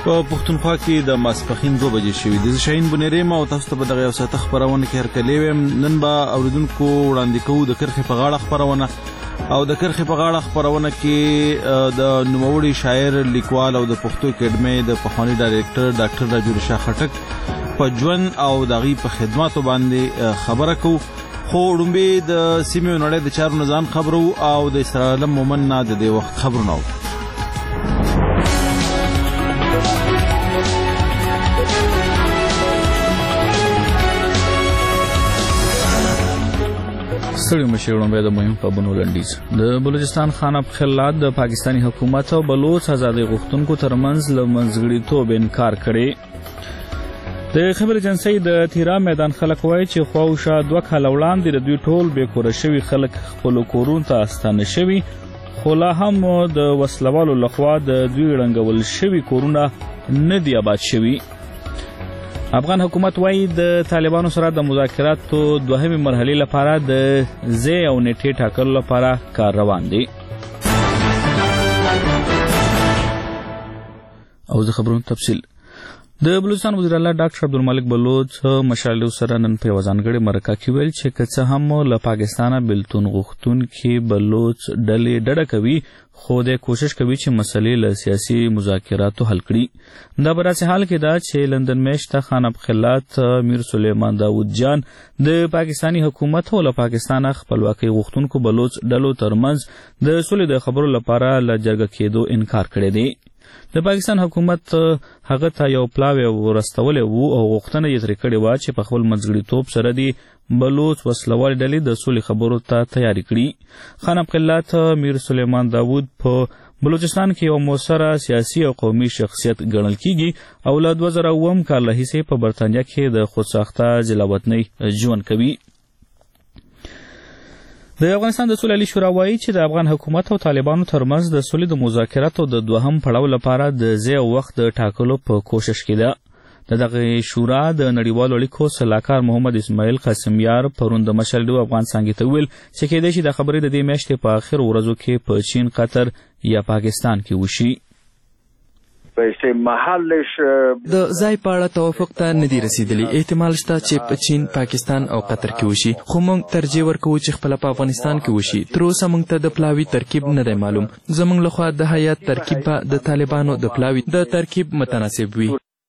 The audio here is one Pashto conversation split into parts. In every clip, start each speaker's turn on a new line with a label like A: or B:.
A: په پښتونخوا کې د ماسپښین 2 بجې شوې د شاهین بنيریم او تاسو ته به دغه یو ساعت خبرونه کې هرکلی ویم. نن به اوریدونکو وړاندې کوو د کرښې په غاړه خبرونه او د کرښې په غاړه خبرونه کې د نوموړي شاعر لیکوال او د پښتو اکیډمۍ د پخواني ډایرکټر ډاکټر راجور شاه خټک په ژوند او دغه په خدماتو باندې خبره کوو. خو وړاندې د سیمې نړۍ د چارو نظام خبرو او د اسرائیل مومن نه د دې وخت خبرونه ستړي مشرانو به د مهم خبرونو لنډیز. د بلوچستان خانه خلات د پاکستانی حکومت او بلوچ آزادۍ غوښتونکو ترمنځ له منځګړیتوب انکار کړي. د خبر ایجنسی د تیرا میدان خلک وایي چې خواوشا 2 کال وړاندې د دوی ټول بې کوره شوي خلک خپل کورونو ته ستانه شوي، خو لا هم د وسلوالو لخوا د دوی ړنګول شوي کورونه نه دي آباد شوي. افغان حکومت وایي د طالبانو سره د مذاکراتو 2مې مرحلې لپاره د ځای او نیټې ټاکلو لپاره کار روان دی. او د خبرونو تفصیل. د بلوچستان وزیر اعلی ډاکټر عبدالمالک بلوچ مشالو سره نن په ځانګړي مرکه کې ویل چې که څه هم له پاکستانه بلتون غوښتونکي بلوچ ډلې ډډه کوي، خو د کوشش کوي چې مسلې له سیاسي مذاکراتو حل کړي. دا په داسې حال کې ده چې لندن میشته خانه خلات میر سلیمان داود جان د پاکستانی حکومت او له پاکستانه خپلواکۍ غوښتونکو بلوچ ډلو ترمنځ د سولې د خبرو لپاره له جرګه کېدو انکار کړی دی. د پاکستان حکومت هغه ته یو پلاوی ورستولی وو او غوښتنه یې ترې کړې وه چې په خپل منځګړیتوب سره دې بلوچ وسلوال ډلې د سولې خبرو ته تیاری کړي. خانه خلات میر سلیمان داود په بلوچستان کې یو موثره سیاسي او قومي شخصیت ګڼل کیږي او له 2009 کال راهیسې په برطانیه کې د خودساخته ځلاوطنۍ ژوند کوي. د افغانستان د سولې عالي شورا وایي چې د افغان حکومت او طالبانو ترمنځ د سولې د مذاکراتو د 2هم پړاو لپاره د ځای او وخت د ټاکلو په کوشش کې ده. د دغه شورا د نړیوالو اړیکو سلاکار محمد اسماعیل قاسمیار پرون د مشالډو افغان څانګې ته ویل چې کېدای شي د خبرې د دې میاشتې په آخر ورځو کې په چین، قطر یا پاکستان کې وشي.
B: د ځای په اړه توافق ته نه دی رسیدلی. احتمال شته چې په چین، پاکستان او قطر کې وشي، خو موږ ترجیح ورکوو چې خپله په افغانستان کې وشي. تر اوسه موږ ته د پلاوي ترکیب نه دی معلوم. زموږ لخوا د هیات ترکیب به د طالبانو د پلاوي د ترکیب متناسب وي.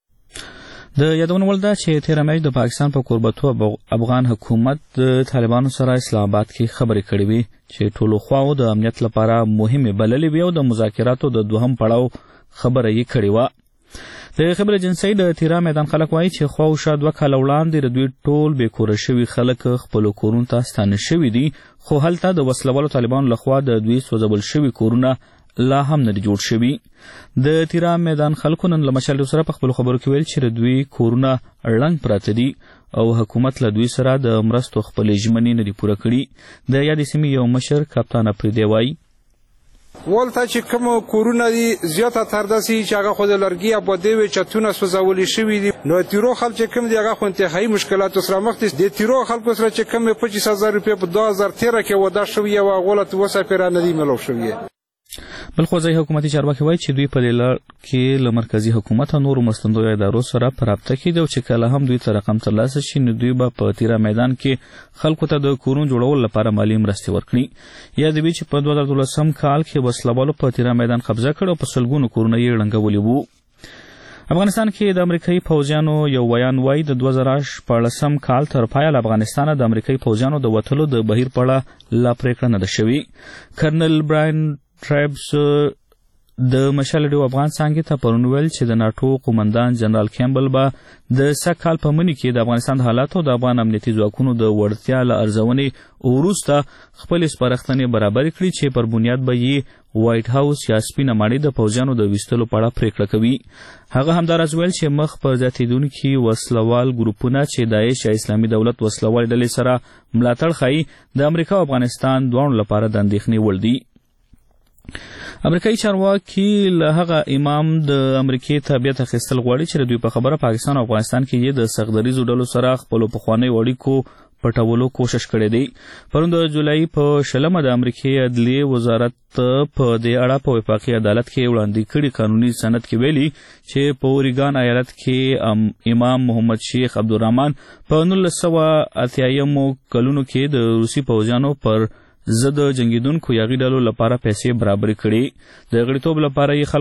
A: د یادونه وړ ده چې تېره میاشت د پاکستان په کوربتو افغان حکومت د طالبانو سره اسلام آباد کې خبرې کړې وې چې ټولو خواو د امنیت لپاره مهمې بللې وې او د مذاکراتو د 2هم پړاو خبره یې کړې وه. د خبر ایجنسی د تیرا میدان خلک وایي چې خواوشا 2 کال وړاندې د دوی ټول بې کوره شوي خلک خپلو کورونو ته ستانه شوي دي، خو هلته د وسلوالو طالبانو لخوا د دوی سوځول شوي کورونه لا هم نه دي جوړ شوي. د تیرا میدان خلکو نن له مشالډو سره په خپلو خبرو کې ویل چې د دوی کورونه ړنګ پراته دي او حکومت له دوی سره د مرستو خپلې ژمنې نه دي پوره کړي. د یادې سیمې یو مشر کپتان افریدی وایي
C: ولته چې کوم کورونه دي زیاته تر داسې چې هغه خو د لرګي آبادۍ وي، چتونه سوځولي شوي دي. نو تیرو خلک چې کوم دي هغه خو انتهایي مشکلاتو سره مخ دي. د تیرو خلکو سره چې کوم 25,000 روپۍ په 2013 کې وعده شوې وه، هغه له 2 سفیره نه دي ملو شوې.
A: بل خو ځایي حکومتي چارواکي وایي چې دوی په دې لړ کې له مرکزي حکومت او نورو مرستندویو ادارو سره په رابطه کې دي او چې کله هم دوی ته رقم ترلاسه شي نو دوی به په تیرا میدان کې خلکو ته د کورونو جوړولو لپاره مالي مرستې ورکړي. یاد وي چې په 2012 کال کې وسلوالو په تیرا میدان قبضه کړ او په سلګونو کورونه یې ړنګولي وو. افغانستان کې د امریکایي پوځیانو یو ویان وایي د 2014 کال تر پایه له افغانستانه د امریکایي پوځیانو د وتلو د بهیر په اړه لا پرېکړه نه ده شوې. کرنل براین ټرایبس د مشالډو افغان څانګې ته پرون ویل چې د ناټو قومندان جنرال کیمبل به د سږ کال په مني کې د افغانستان د حالاتو د افغان امنیتي ځواکونو د وړتیا له ارزونې وروسته خپلې سپارښتنې برابرې کړي چې پر بنیاد به یې وایټ هاوس یا سپینه ماڼۍ د پوځیانو د ویستلو په اړه پرېکړه کوي. هغه همداراز ویل چې مخ په زیاتېدونکي وسلوال ګروپونه چې داعش یا اسلامي دولت وسلوال ډلې سره ملاتړ ښایي د امریکا او افغانستان دواړو لپاره د اندېښنې وړ دي. امریکایي چارواکي له هغه امام د امریکې تابعیت اخیستل غواړي چې د دوی په خبره پاکستان او افغانستان کې یې د سختدریزو ډلو سره خپلو پخوانیو اړیکو پټولو کوشش کړی دی. پرون د جولای په 20 د امریکای عدلیې وزارت په دې اړه په وفاقي عدالت کې وړاندې کړي قانوني سند کې ویلي چې په اوریګان ایالت کې امام محمد شیخ عبدالرحمن په 1980 کلونو کې د روسي پوځیانو پر ضد جنگیدونکو یاغي ډلو لپاره پیسې برابر کړي. د غړیتوب لپاره یې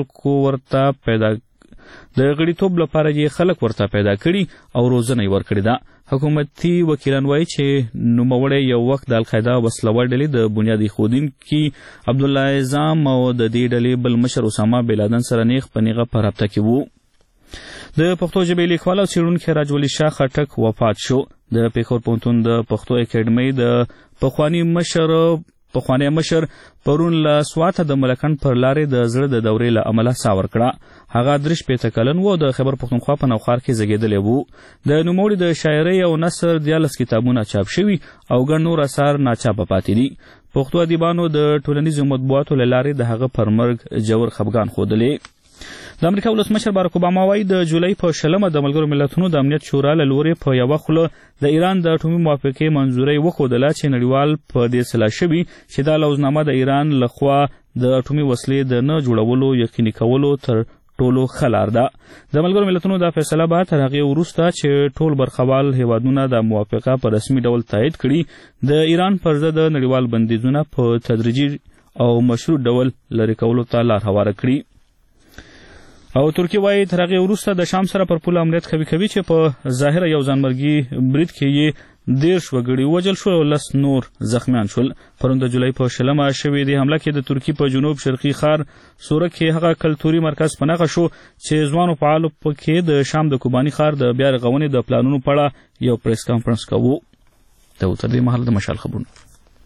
A: خلک ورته پیدا کړي او روزنه یې ورکړې ده. حکومتي وکیلان وایي چې نوموړی یو وخت د القاعده وسلوال ډلې د بنیاد ایښودونکي عبدالله اعظم او د دې ډلې بل مشر اسامه بن لادن سره نیغ په نیغه په رابطه کې وو. د پښتو ژبې لیکوال او څېړونکی راجولي شاه خټک وفات شو. د پېښور پوهنتون د پښتو اکیډمۍ د پخوانی مشر پرون له سواته د ملکن پر لارې د زړه د دورې له امله ساه ورکړه. هغه 53 کلن و. د خیبر پښتونخوا په نوخار کې زیږېدلی و. د نوموړي د شاعرۍ او نثر 14 کتابونه چاپ شوي او ګڼ نور اثار ناچاپه پاتې دي. پښتو ادیبانو د ټولنیزو مطبوعاتو له لارې د هغه پر مرګ ژور خفګان ښودلی. د امریکا ولسمشر باراک اوباما وایي د جولای په 20 د ملګرو ملتونو د امنیت شورا له لورې په یوه خوله د ایران د اټومي موافقې منظوري وښودله چې نړیوال په دې سلا شوي چې دا لوزنامه د ایران لخوا د اټومي وسلې د نه جوړولو یقیني کولو تر ټولو ښه لار ده. د ملګرو ملتونو دا فیصله به تر هغې وروسته چې ټول برخوال هیوادونه د موافقه په رسمي ډول تایید کړي د ایران پر ضد نړیوال بندیزونه په تدریجي او مشروط ډول لرې کولو ته لار هواره کړي. او ترکیه وایي تر هغې وروسته د شام سره پر پوله امنیت قوي کوي چې په ظاهره یو ځانمرګي برید کې یې 10 وګړي ووژل شول او 10 نور زخمیان شول. پرون د جولای په 20 شوې دې حمله کې د ترکیې په جنوب شرقي ښار سوره کې هغه کلتوري مرکز په نښه شو چې ځوانو فعالو پکې د شام د کوباني ښار د بیا رغونې د پلانونو په اړه یو پریس کانفرنس کوو. د تر دې مهاله د مشال خبرونه.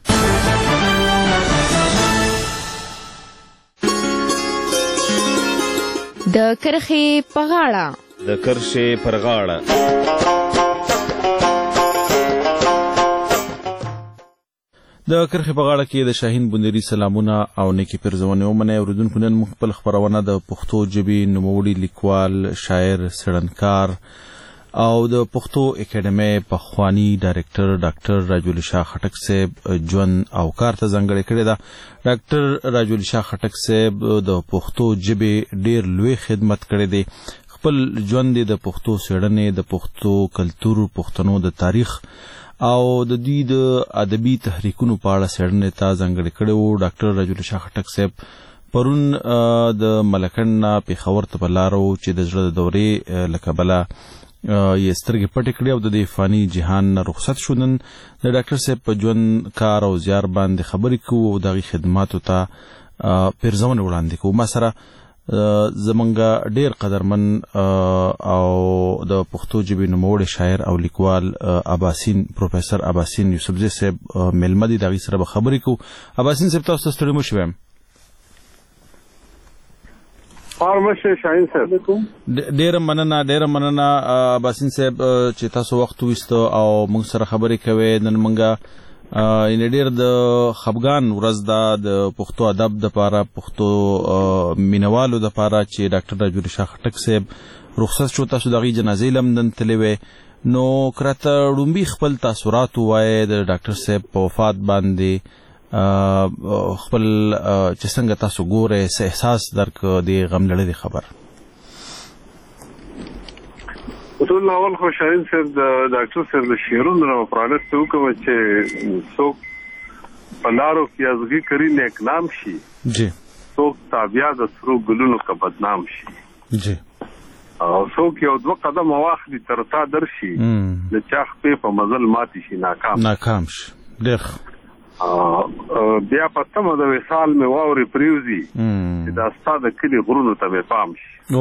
D: د کرښې په غاړه.
E: د کرښې پر غاړه.
F: د کرښې په غاړه کې د شاهین بندري سلامونه او نیکی پیرزونې ومنئ. اوریدونکو نن موږ خپل خپرونه د پښتو ژبې نوموړي لیکوال، شاعر، څېړنکار او د پښتو اکیډمۍ پخوانی ډایرکټر ډاکټر راجولي شاه خټک صاحب ژوند او کار ته ځانګړې کړې ده. ډاکټر راجولي شاه خټک صاحب د پښتو ژبې ډېر لوی خدمت کړی دی. خپل ژوند د پښتو څېړنې، د پښتو کلتور، پښتنو د تاریخ او د دوی د ادبي تحریکونو په اړه څېړنې ته ځانګړې کړی و. ډاکټر راجولي شاه خټک صاحب پرون د ملکن نه پېښور ته په لاره و چې د زړه د دورې له کبله یې سترګې پټې کړې او د دې فاني جهان نه رخصت شو. نن د ډاکټر صاحب په ژوند، کار او زیار باندې خبرې کوو او د هغې خدماتو ته پیرزونې وړاندې کوو. ما سره زمونږ ډېر قدرمن او د پښتو ژبې نوموړی شاعر او لیکوال پروفیسر اباسین یوسفزي صاحب میلمه دي. د هغې سره به خبرې کوو. اباسین صاحب تاسو ته ستړي مه شوی یم. ډیره مننه اباسین صاحب چې تاسو وخت وایستو او موږ سره خبرې کوئ. نن موږ ډیر د خفګان ورځ ده د پښتو ادب دپاره، پښتو مینوالو دپاره چې ډاکټر راجولي شاه خټک صاحب رخصت شو. تاسو د هغې جنازې له هم نن تللی وې. نو که راته ړومبي خپل تاثرات ووایئ د ډاکټر صاحب په وفات باندې، خپل چې څنګه تاسو ګورئ، څه احساس درک د غم لړلې خبر.
G: ټول اول خو شاهین صاحب د ډاکټر صاحب د شعرونو نه پرانسته وکړم چې څوک په لارو کې ازغي کری نیک نام شي،
F: جی
G: څوک تابعه د سرو ګلونو که بدنام شي،
F: جی
G: او څوک یو 2 قدم واخلي تر تا درشي د چا خپې په مزل ماتې شي ناکام شي. ډېر بیا په تمه د وصال مې واورې پریوزي چې دا ستا د کلي غرونو ته مې پام شي.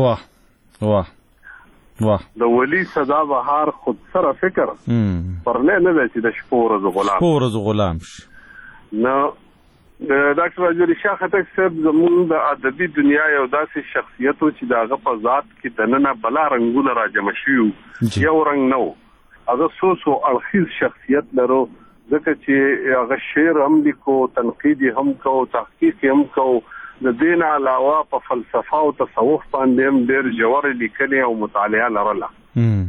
G: واه د ولي صدا بهار خود سره فکر پرلی نه دی چې د شپو ورځو غلام شي. نو د ډاکټر راجولي شاه خټک صاحب زموږ د ادبي دنیا یو داسې شخصیت و چې د هغه په ذات کې دننه بلا رنګونه راجمع شوي، یو رنګ نه و. هغه څو اړخیز شخصیت لرو، ځکه چې هغه شعر هم لیکو، تنقید هم کو، تحقیق هم کو. د دې نه علاوه په فلسفه او تصوف باندې هم ډېر ژورې لیکنې او مطالعه لرله.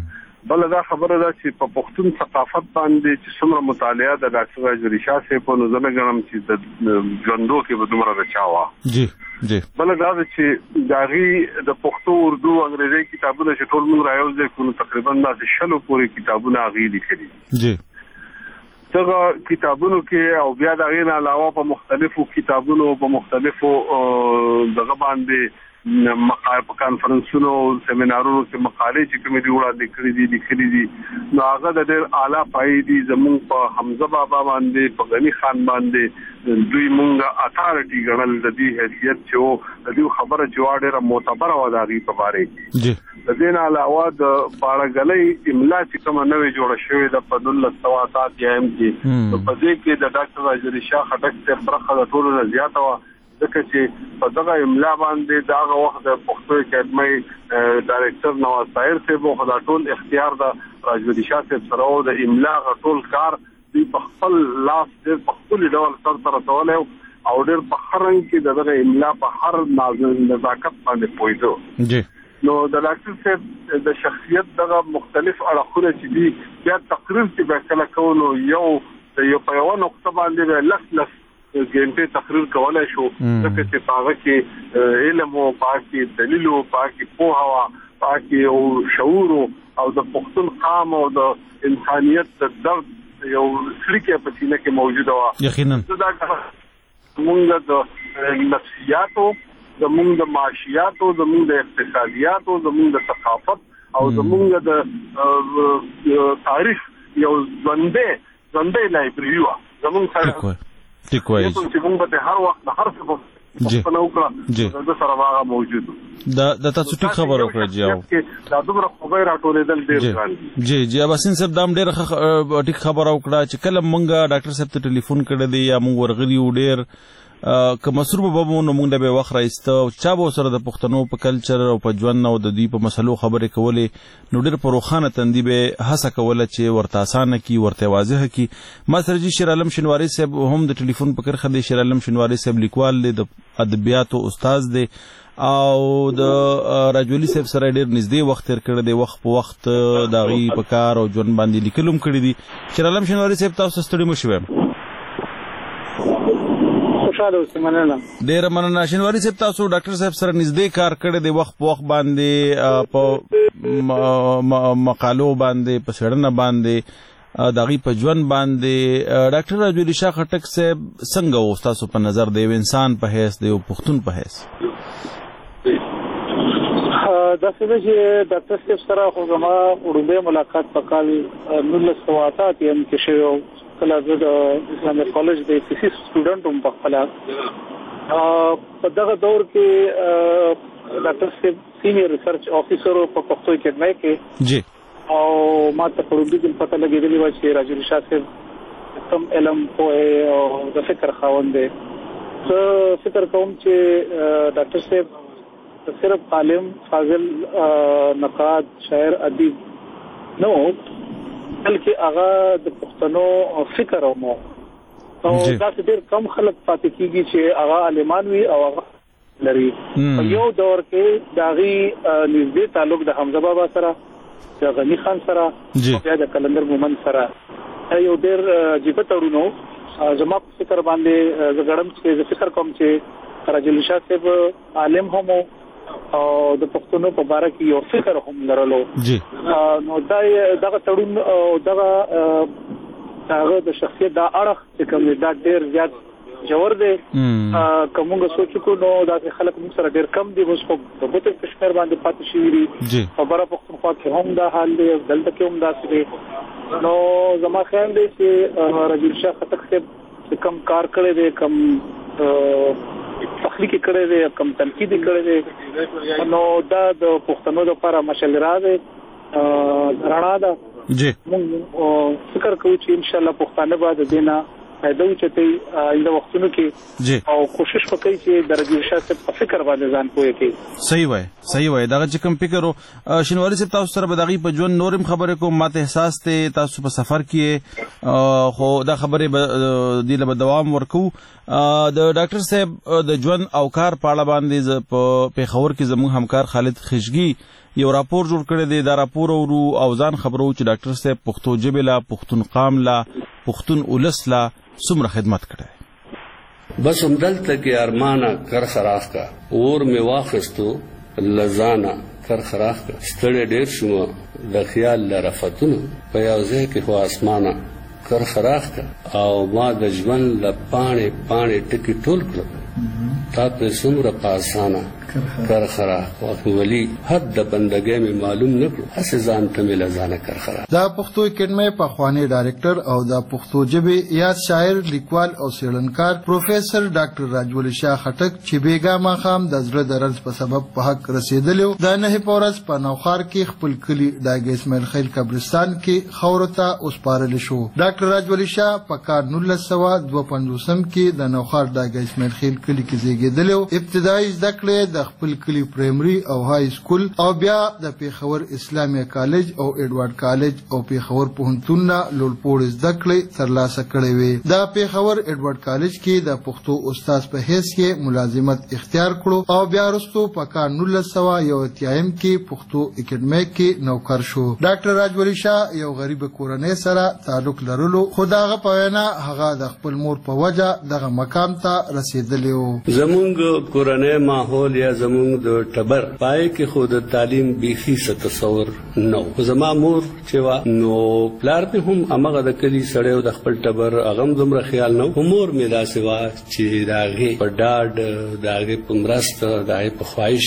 G: بل دا خبره ده چې په پښتون ثقافت باندې چې څومره مطالعه د ډاکټر راجوری شاه صاحب په نظر غنم چې د ژوندو کې به دومره رچاوه
F: جی جی
G: بل دا چې داغي د پښتو اردو انګریزي کتابونه چې ټول موږ رايوځي کوم تقریبا د 100 پورې کتابونه غوړي لیکلي جی څنګه کتابونو کې او بیا دا غیر علاوه په مختلفو کتابونو په مختلفو دغه باندې مقاله په کانفرنسونو سیمینارونو کې مقالې چې کومې دی وړاندې کړې دي نو هغه د ډېر اعلی فائدې زموږ په حمزه بابا باندې په غنی خان باندې دوی مونږه اتارټي ګڼل د دې حیثیت چې د دې خبره چې ډېره معتبره و داغي په باره کې جی د دې نه علاوه د باړګلې املا چې کومه نوې جوړه شوې د په 1907 کې په دې کې د ډاکټر راجوری شاه خټک څخه برخه د ټولو نه زیاته و ځکه چې په دغه املا باندې داغه وخت د پښتو اکیډمي ډایریکټر نواز طاهر صاحب خو دا ټول اختیار د راجوری شاه صاحب سره او د املا غټول کار په خپل لاس د خپل ډول سره رسوله او ډېر په خرنګ کې دغه املا په هر نزاکت باندې پوهیدو جی نو د ډاکټر صاحب د شخصیت دغه مختلف اړخونه چې دي بیا تقریر چې به کله کوو یو په یو نقطه باندې لس ګنټه تقریر کولای شو ځکه چې هغه کې علم او پاکي دلیل او پاکي پوهه پاکي او شعور او د پښتون قام او د انسانيت د درد یو سلیکه په سینه کې موجوده و یقینا دا موږ د نفسیاتو زموږ د معاشياتو زموږ د اقتصادیاتو زموږ د ثقافت او زموږ د تاریخ یو ژوندې لایبرری و زموږ سره
F: ټیک وایي
G: چې موږ به هر وخت د هر څه
F: جی
G: په نوکړه د سره واغه موجود
F: د تاسو ټیک خبر وکړه جی
G: دا دومره خبره راټولېدل ډېر ګران
F: جی جی اباسین صاحب دام ډېر ټیک خبر وکړه چې کله مونږه ډاکټر صاحب ته ټلیفون کړی دی یا مونږ ورغلی و ډېر که مسرور به مو نو مونږ به وخت راځته چا به سره د پښتنو په کلچر او په ژوند او د دوی په مسلو خبرې کولې نو ډېر پروخانه تندې به هڅه کوله چې ورته اسانه کی ورته واضح کی ما سره جی شیر عالم شنواری صاحب هم د ټلیفون په کرخه دی شیر عالم شنواری صاحب لیکوال دی د ادبیاتو استاد دی او د راجولی صاحب سره ډېر نږدې وخت تیر کړی دی وخت په وخت داغي په کار او ژوند باندې لیکلم کړی دی شیر عالم شنواری صاحب تاسو ستړي مشوي ډېر مننه شنواری صاحب تاسو ډاکټر صاحب سره نږدې کار کړی دی وخت په وخت باندې په مقالو باندې په څېړنه باندې داغي په ژوند باندې ډاکټر راجوری شاه خټک صاحب څنګه و تاسو په نظر دی انسان په حیث دی او پښتون په حیث
H: دا څه چې ډاکټر صاحب سره خو زما وړاندې ملاقات په کال 1908 کې شوی کله د اسلامي کالج د تھیسیس سټوډنټ هم په خپل په دغه دور کې ډاکټر صاحب سینیئر ریسرچ افیسر په پښتو اکیډمي کې جی او ما ته په دې کې پته لګېدلی و چې راجوری شاه صاحب کوم علم په او د فکر خاوند دی زه فکر کوم چې ډاکټر صاحب صرف عالم فاضل نقاد شاعر ادیب نو بلکې هغه د پښتنو فکر او دا ډېر کم خلک پاتې کیږي چې هغه عالمان وي او هغه لري په یو دور کې داغي نږدې تعلق د حمزه بابا سره د غنی خان سره او د کلندر مومن سره یو ډېر عجیب تړونو زما فکر باندې زګړم چې فکر کوم چې راجوری شاه صاحب عالم هم او د پښتنو په باره کې یو فکر هم لرلو جی نو دا تړون او دا د شخصیت دا اړخ چې کوم دا ډېر زیات جوړ دی کومه سوچ کو نو دا خلک موږ سره ډېر کم دي اوس په بوتل کشمیر باندې پاتې شي دي خبره پښتونخوا کې هم دا حال دی دلته کې هم دا څه نو زما خیال دی چې راجوری شاه خټک صاحب کم کار کړی دی کم تخلیقي کړی دی کم تنقیدي کړی دی نو دا د پښتنو لپاره مشعل راز رڼا ده جی موږ فکر کوو چې ان شاء الله پښتانه به د دینه فائدہ وچتي آینده وختونو کې او کوشش وکړي چې د راجوری شاه صاحب په فکر باندې ځان پوهه کړي
F: صحیح وای دا چې کوم فکر شنواری صاحب تاسو سره به دغه په ژوند نورم خبره کوم ماته احساس ته تاسو په سفر کې خو دا خبره د له دوام ورکو د ډاکټر صاحب د ژوند او کار په اړه باندې په پیښور کې زموږ همکار خالد خشګي یو راپور جوړ کړی دی. دا راپور اورو او ځان خبرو چې ډاکټر صاحب پښتو ژبې لا، پښتون قام لا، پښتون اولس لا څومره خدمت کړی.
I: بس همدلته کې ارمانه کر خراخ کا اور می واخستو لزانا کر خراخ کا ستړی ډېر شوم د خیال لرفتونو په یو ځای کې خو اسمانه کر خراخ کا او ما د ژوند له پاڼې پاڼې ټکي ټول کړم تا په څومره په اسانه کر خراخ ولی حد د بندګۍ می معلوم نکړو هسې ځان ته مې لزانه کر خراخ.
J: دا پښتو اکیډمۍ پخوانی ډایرکټر او د پښتو ژبې یاد شاعر، لیکوال او څېړنکار پروفیسر ډاکټر راجولی شاه خټک چې بیګا ماښام د زړه د رنځ په سبب په حق رسېدلی و، د نهې په ورځ په نوښار کې خپل کلي ډاګ اسماعیل خیل قبرستان کې خاورو ته وسپارلی شو. ډاکټر راجولی شاه په کال 1952 کې د نوښار ډاګ اسماعیل خیل کلي کې زیږېدلی و. ابتدایي زده کړې د خپل کلي پرایمري او های سکول او بیا د پیښور اسلامي کالج او ایډوارډ کالج او پیښور پوهنتون نه لوړپوړې زده کړې ترلاسه کړې وې. د پیښور ایډوارډ کالج کې د پښتو استاد په حیث کې ملازمت اختیار کړو او بیا وروسته په کال 1981 کې پښتو اکیډمۍ کې نوکر شو. ډاکټر راجولی شاه یو غریب کورنۍ سره تعلق لرلو، خو د هغه په وینا هغه د خپل مور په وجه دغه مقام ته رسېدلی و.
I: زمونږ کورنۍ ماحول یا زمونږ د ټبر پای کې خو د تعلیم بیخي څه تصور نه و. زما مور چې وا نو پلار مې هم همغه د کلي سړی و د خپل ټبر هغه هم دومره خیال نه و. مور مې داسې وه چې د هغې په ډاډ د هغې په مرسته د هغې په خواهش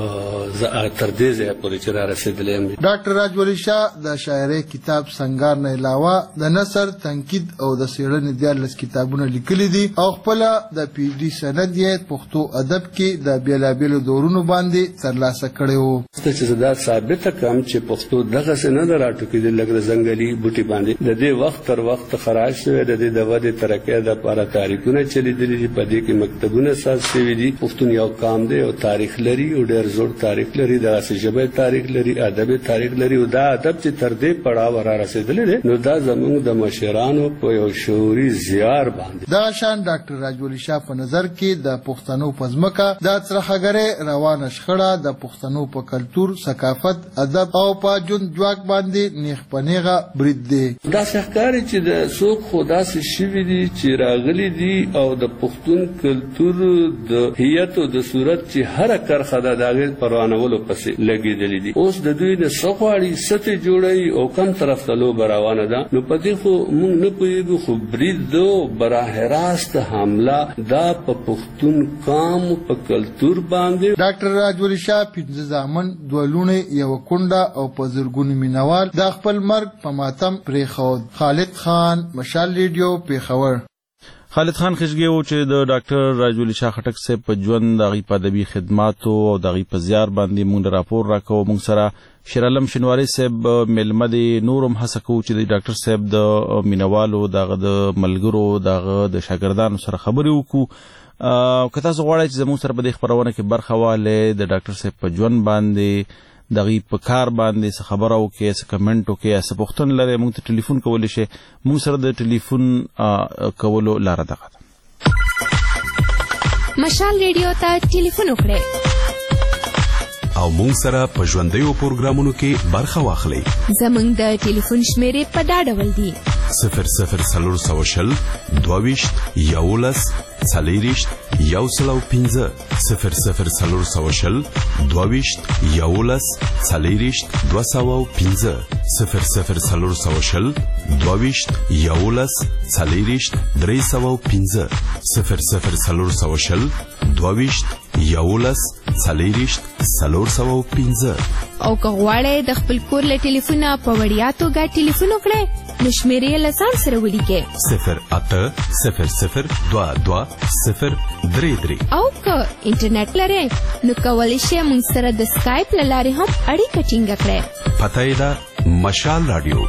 I: زه تر دې ځایه پورې چې را رسېدلی یم.
J: ډاکټر راجولی شاه د شاعرۍ کتاب سنگار نه علاوه د نثر، تنقید او د څېړنې 14 کتابونه لیکلي دي او خپله د پی ایچ ډي سند یې پښتو ادب کې د بېلابېلو دورونو باندې ترلاسه کړی و.
I: چې زه دا ثابته کړم چې پښتو دغسې نه ده راټوکېدلې لکه د ځنګلي بوټي باندې. د دې وخت تر وخت خراج شوی، د دې د ودې ترقۍ دپاره تاریخونه چلېدلي دي، په دې کې مکتبونه اساس شوي دي. پښتون یو قام دی او تاریخ لري او ډېر زوړ تاریخ لري، دغسې ژبه تاریخ لري، ادب تاریخ لري او دا ادب چې تر دې پړاو را رسېدلی دی نو دا زموږ د مشرانو په یو شعوري زیار باندې.
J: دا شان ډاکټر راجولی شاه په نظر کې د پښتنو په ځمکه د څرخګرۍ روانه شخړه د پښتنو په کلتور، ثقافت، ادب او په ژوند ځواک باندې نیغ په نیغه برید دی.
I: داسې ښکاري چې د څوک خو داسې شوي دي چې راغلي دي او د پښتون کلتور د هیت او د صورت چې هره کرښه ده د هغې په روانولو پسې لګېدلي دي. اوس د دوی نه څه غواړي، څه ترې جوړوي او کم طرف ته لوبه روانه ده نو په دې خو موږ نه پوهېږو. خو برید ده براه راست حمله دا په پښتون قام په کلتور باندې.
J: ډاکټر راجولی شاه 15 زامن، 2 لوڼې، 1 کونډه او په زرګونو مینوال د خپل مرګ په ماتم پرېښود. خالد خان، مشال ریډیو، پیښور.
F: خالد خان خشګي و چې د ډاکټر راجولی شاه خټک صاحب په ژوند، د هغې په ادبي خدماتو او د هغې په زیار باندې مونږ راپور راکوو. مونږ سره شیرعالم شینواري صاحب میلمه دی. نور هم هڅه کوو چې د ډاکټر صاحب د مینوالو، د هغه د ملګرو، د هغه د شاګردانو سره خبرې وکړو. که تاسو غواړئ چې زموږ سره په دې خپرونه کې برخه واخلئ، د ډاکټر صاحب په ژوند باندې، د هغې په کار باندې څه خبره وکړئ، څه کمنټ وکړئ، یا څه پوښتنه لرئ، موږ ته ټلیفون کولی شئ. موږ سره د ټلیفون کولو لاره دغه ده.
D: مشال ریډیو ته ټلیفون وکړئ
K: او موږ سره په ژوندیو پروګرامونو کې برخه واخلئ.
D: زموږ د ټلیفون شمیرې په دا ډول دي:
K: 00 22 11 40 105 00 22 11 40 205 00 22 11 40 305 00 22 11 40 305.
D: او که غواړئ د خپل کور له ټلیفونه په وړیا توګه ټلیفون وکړئ نو شمیرې یې له ځان سره ولیکئ: 0800 22 033. او که انټرنیټ لرئ نو کولی شئ موږ سره د سکایپ له لارې هم اړیکه ټینګه کړئ.
K: پته یې ده مشال راډیو.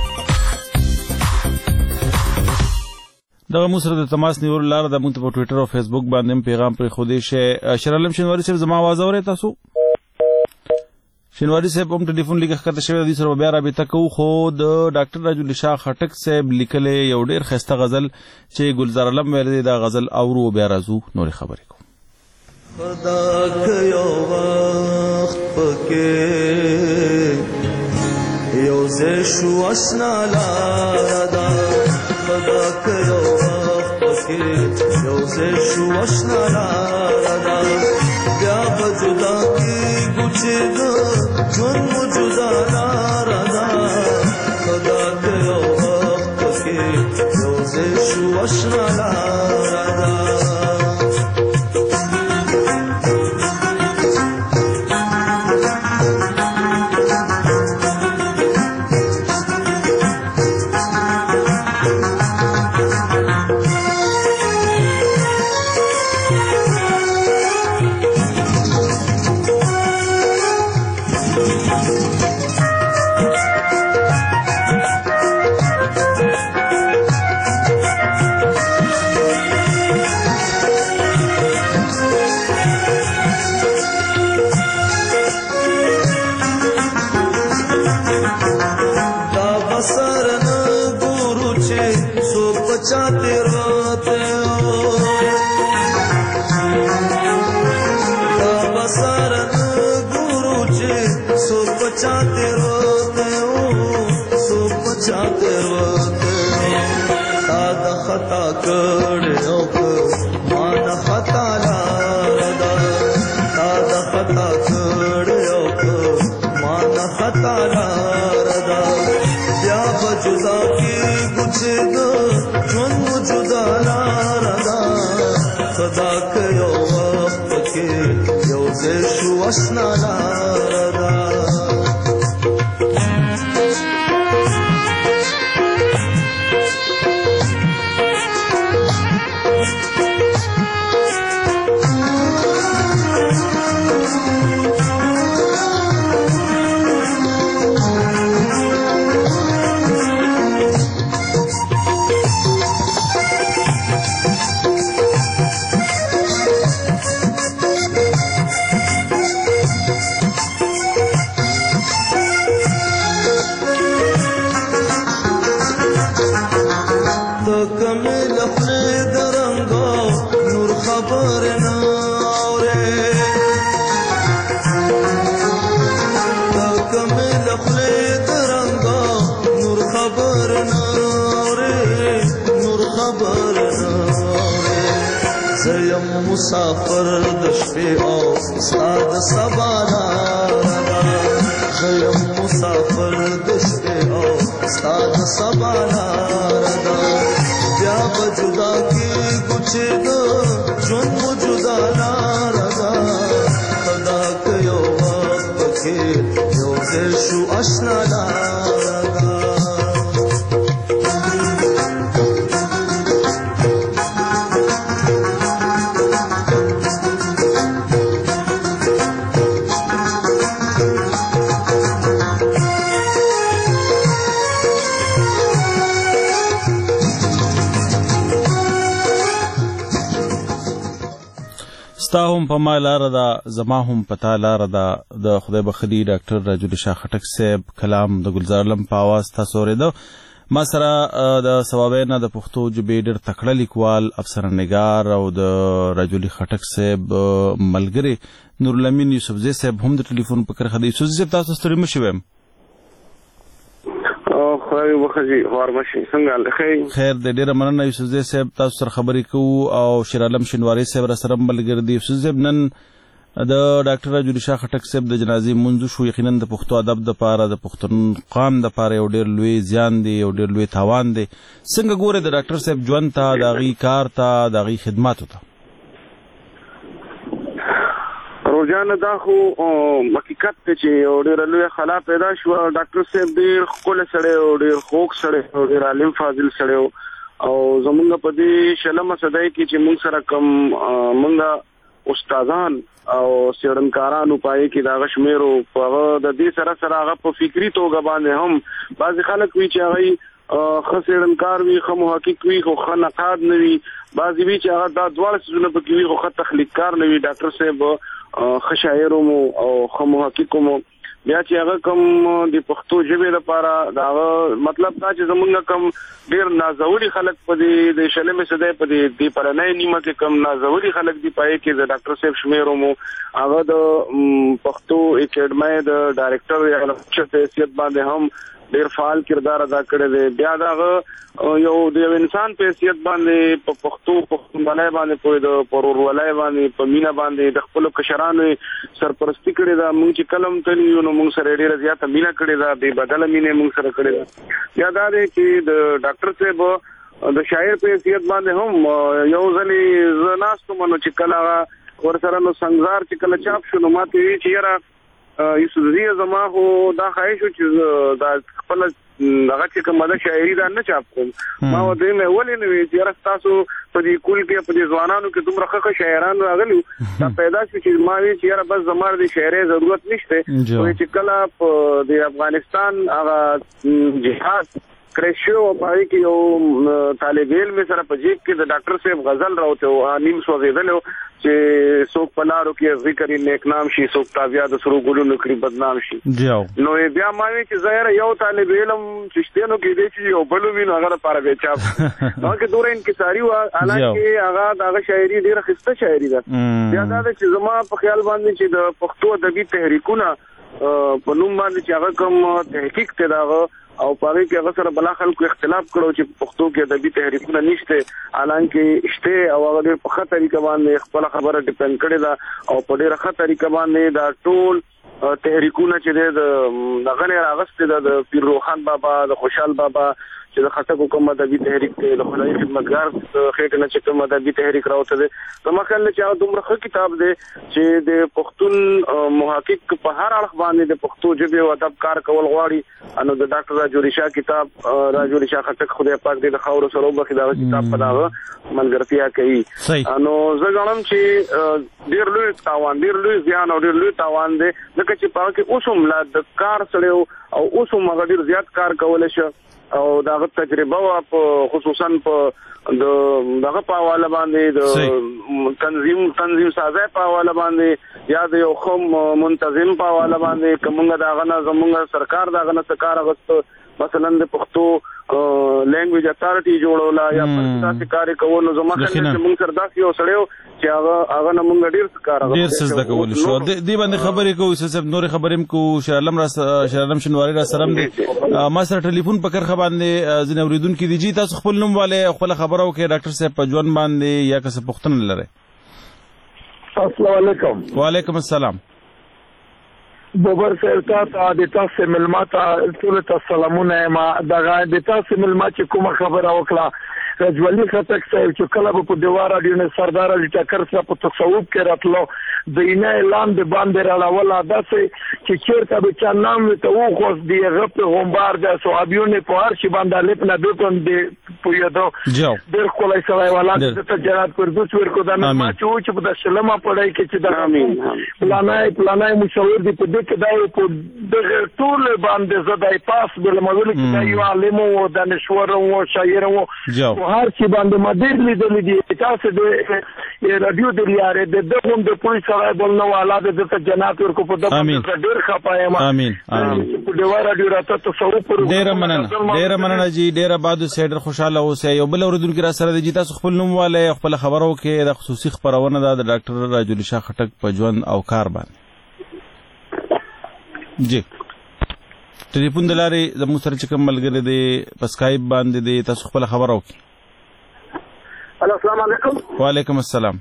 F: دغه موږ سره د تماس نیولو لاره ده. موږ ته په ټویټر او فیسبوک باندې هم پیغام پرېښودی شئ. شیرعالم شینواري صاحب زما اواز اورئ تاسو؟ شینواري صاحب هم ټلیفون لیکه ښکته شوی د دوی سره به بیا رابطه کوو. خو د ډاکټر راجولی شاه خټک صاحب لیکلی یو ډېر ښایسته غزل چې ګلزار علم ویلی دی، دا غزل اورو بیا راځو نورې خبرې کوو.
L: پکې یو ځای شو اشنا لاره ده خدا که یو وخت پکې یو ځای شو اشنا لاره ده بیا به جدا کېږو چې د ژوند مو جدا لاره ده خدا که یو وخت پکې یو ځای شو اشنا لاره ده مسافر د شپې او استاد سبا لاره زیم مسافر د شپې او استاد سبا لاره بیا به جدا کېږو چې د ژوند مو جدا لاره خدا که یو وخت پکې یو ځای شو اشنا لاره
F: ستا هم په ما لاره ده زما هم په تا لاره ده د خدای بخلي ډاکټر راجول شاه خټک صاحب کلام د ګلزار لم په اواز تاسو اورېده. ما سره د ثوابین د پښتو ژبې ډېر تکړه لیکوال افسرنګار او د راجول خټک صاحب ملګری نورالامین یوسفزی صاحب هم د ټلیفون په کرښه دی. یوسفزی صاحب تاسو ستړي مه شوئ. خیر د ډیره مننه یوسفزی صاحب تاسو سره خبرې کوو او شیر عالم شینواری صاحب را سره ملګری دی. یوسفزی صاحب نن د ډاکټر راجول شاه خټک صاحب د جنازې مونځ شو. یقینا د پښتو ادب دپاره د پښتون قام دپاره یو ډېر لوی زیان دی یو ډېر لوی تاوان دی. څنګه ګورئ د ډاکټر صاحب ژوند ته د هغې کار ته د هغې خدماتو ته؟
G: روزانه دا خو حقیقت دی چې یو ډېره لویه خلا پیدا شوه. ډاکټر صاحب ډېر ښکلی سړی او ډېر خوږ سړی او ډېر عالم فاضل سړی او زمونږ په دې شلمه صدۍ کې چې مونږ سره کوم مونږ استادان او څېړنکارانو پای کې د هغه شمېر و په هغه د دې سره سره هغه په فکري توګه باندې هم بعضې خلک وي چې هغوی ښه څېړنکار وي ښه محقق وي خو ښه نقاد نه وي. بعضې وي چې هغه دا دواړه څیزونه پکې وي خو ښه تخلیقکار نه وي. ډاکټر صاحب ښه شاعر هم او ښه محقق هم بیا چې هغه کوم د پښتو ژبې لپاره دا مطلب دا چې زمونږ کوم ډیر نازوري خلک په دې د شلمې صدې په دې پرنۍ نیمه کې کوم نازوري خلک دی پای کې د ډاکټر صاحب شمیرو مو هغه د پښتو اکیډمۍ د ډایرکټر یا لکچر په حیثیت باندې هم ډیر فعال کردار ادا کړی دی. بیا دا یو د انسان په حیثیت باندې په پښتو باندې په د پرورولای باندې په مینا باندې د خپل کشرانو سرپرستی کړی دا موږ چې کلم تلی نو موږ سره ډیر زیاته مینا کړی دا به بدل مینه موږ سره کړی دا. یا دا دی چې د ډاکټر صاحب د شاعر په حیثیت باندې هم یو ځلې زناستو منو چې کله ورسره نو څنګه چې کله چاپ شو نو ماته چې یاره یوسفزیه زما خو دا خواهش و چې دا خپل هغه چې کومه ده شاعري دا نه چاپ کوم. ما ورته مې ولې نه وی چې یاره ستاسو په دې کول کې په دې ځوانانو کې دومره ښه شاعران راغلي دا پیدا شو چې ما وی چې یاره بس زما د شاعرۍ ضرورت نشته چې کله په د افغانستان هغه جهاد کرشو او پای کې یو طالب علم سره په جیب کې د ډاکټر صاحب غزل راوته او نیم سوځیدلو چې څوک پلارو کې ذکر نیک نام شي څوک تابعیا د سرو ګلونو کړي بدنام شي. نو بیا ما وی چې ظاهر یو طالب علم چشتینو کې دی چې یو بلو وینو هغه لپاره به چاپ نو کې دوره انکساری و حالانکه هغه د شاعري ډیره خسته شاعري ده. بیا دا چې زما په خیال باندې چې د پښتو ادبي تحریکونه په نوم باندې چې هغه کوم تحقیق ته داغه او پاره کې هغه سره بلا خلکو اختلاف کړو چې پښتو کې ادبي تحریکونه نشته حالانکه شته او هغه په ښه طریقه باندې خپل خبره ډیپند کړي دا او په ډیره ښه طریقه باندې دا ټول تحریکونه چې د غنی راغسته د پیر روحان بابا د خوشحال بابا چې د خټکو کوم ادبي تحریک ته د خدای خدمتګار خېټه نه چې کوم ادبي تحریک راوته دي نو مخاله چې دومره ښه کتاب دی چې د پښتون محقق په هر اړخ باندې د پښتو ژبې او ادب کار کول غواړي انو د ډاکټر راجوری شاه کتاب راجوری شاه خټک خدای پاک دې د خاور سره وبخي دا کتاب په داغه منګرتیا کوي. انو زه غواړم چې ډیر لوی تاوان ډیر لوی ځان او ډیر لوی تاوان دی ځکه چې په کې اوسم لا د کار سره او اوسم هغه ډیر زیات کار کول شي او داغه تجربه او خصوصا په دغه په حواله باندې د تنظیم سازه په حواله باندې یا د یو خم منتظم په حواله باندې کومه داغه نه زموږ سرکار داغه نه سرکار غوښتو مثلا د پښتو لینګویج اتارټي جوړولا یا پرتاسي کار کول نو زموږ چې موږ سره داسې یو سړیو چې هغه نه موږ ډیر کار
F: ډیر څه د کول شو دی باندې خبرې کوو چې نور خبرې کو شرعلم شنواری را سلام دی ما سره ټلیفون په کرخه باندې ځنه اوریدونکو دی چې تاسو خپل نوم والے خپل خبرو کې ډاکټر صاحب په ژوند باندې یا څه پوښتنه لري.
M: السلام علیکم.
F: وعلیکم السلام.
M: بوبر صاحب د تاسو ملمات ټول ته سلامونه ما دغه د تاسو ملمات کومه خبره وکړه رجولی خټک صاحب چې کله په دیوار اډیو نه سردار علي ټکر سره په تصوف کې راتلو د اینه اعلان د باندې راولا داسې چې چیرته به چا نام ته و خو دی غپ غومبار د صحابيونو په هر شي باندې لپنه دوتون دی پویدو ډېر کولای سوای ولا د تجارت پر دوس ورکو دا ما چې په شلمه پړای کې چې دا پلانای مشاور دی په دې کې دا په دغه ټول باندې زدای پاس بل مول کې دا یو عالم او دانشور او شاعر او هر شي باندې مدیر لیدل دي تاسو د رادیو د لیاره د دغه د پولیس سره بل نو والا د جنات ورکو په دغه ډېر خپایم امين په دیوار رادیو راته تصوف پر
F: ډېر مننه جی ډېر آباد سیډر خوشاله اوسه یو بل اوردونکو را سره د تاسو خپل نوم والے خپل خبرو کې د خصوصي خبرونه د ډاکټر راجولی شاه خټک په ژوند او کار باندې جی ټلیفون دلاري د مو سره چې کوم ملګری دی په اسکایپ باندې دی تاسو خپل خبرو کې.
M: السلام علیکم.
F: وعلیکم السلام.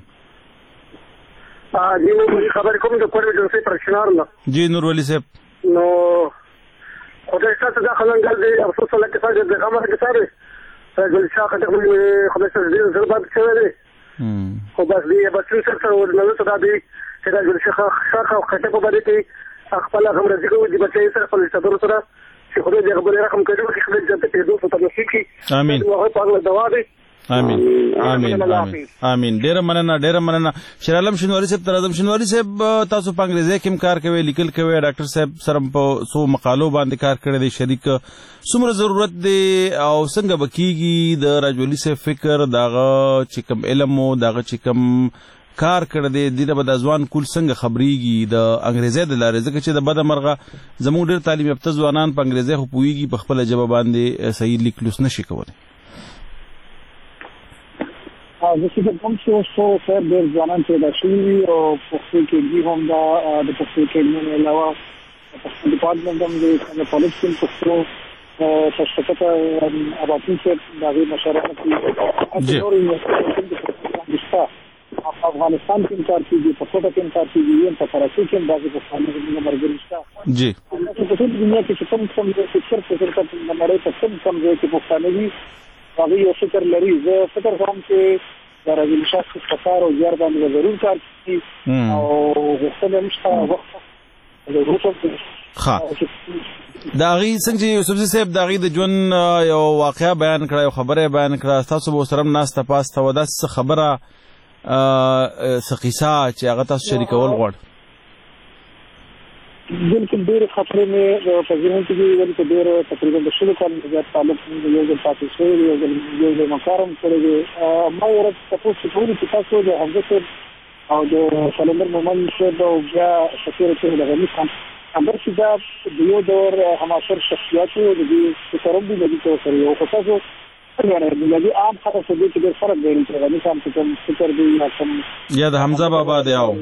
M: جی نور خبر کوم د کوړې د څه پرشنار نه
F: جی نور ولی صاحب
M: نو خدای تاسو دا خلنګل دی افسوس لکه څنګه د غمر کې سره راجل شاه خټک خدای تاسو دې زربات شوی دی خو بس دی بس څه ورنه ته دا دی چې راجل شاه خټک په باندې کې خپل غمر ذکر دی بچي سره خپل صدر سره چې خدای دې خبره رقم کړو چې خدای دې ته دوه ته نصیب
F: امين
M: هغه په دوا دی
F: امين امين امين ډېر مننه شرعلم شنواری صاحب ترازم شنواری صاحب تاسو په انګریزي کې کار کوي لیکل کوي ډاکټر صاحب سره په سو مقالو باندې کار کړی دی شریک څومره ضرورت دی او څنګه بکیږي د راجولی صاحب فکر داغه چې کوم علم او داغه چې کوم کار کړی دی دینه به د ځوان کول څنګه خبرېږي د انګریزي د لارې ځکه چې د بده مرغه زموږ ډېر تعلیم یافته ځوانان په انګریزي خو پوهېږي په خپله ژبه باندې صحیح لیک لوست نشي کولی.
H: زه فکر کوم چې اوس خیر ډېر ځوانان پیدا شوي وي او پښتو اکیډمي هم دا د پښتو اکیډمي نه علاوه پښتو ډپارټمنټ هم د کالج کې پښتو تشکیلات اباطي چې د هغې مشرانو کې افغانستان کې کار کېږي په کوټه کې کار کېږي په کراچۍ کې بعضې پښتانه زموږ ملګري شته په ټول دنیا کې چې کوم فکر د نړۍ په کوم ځای کې پښتانه وي هغوی یو فکر لري. زه فکر کوم چې د راجل شاه په کار او زیار باندې به ضرور کار کوي او غوښتنه هم شته وخت
F: د هغې څنګه چې یوسفزي صاحب د هغې د ژوند یو واقعه بیان کړه یو خبره یې بیان کړه تاسو به ورسره هم ناسته پاسته وه داسې څه خبره څه قیصه چې هغه تاسو شریکول غواړئ؟
H: بلکل ډېرې خبرې مې په ذهن کې دي ولې په ډېر تقریبا د شلو کالو نه زیات تعلق یو ځل پاتې شوی دی یو ځل مکار هم کړی دی. ما یو ورځ تپوس کولی چې تاسو د حمزه صاحب او د قلندر مومن صاحب او بیا شفیع صاحب د غني خان خبر چې دا د یو دور هماثر شخصیات و د دې فکر هم دی د دې سره یو خو تاسو یعنې عام خلک څه دي چې ډېر فرق دی چې غني خان چې کوم فکر دی
F: یا د حمزه بابا دی او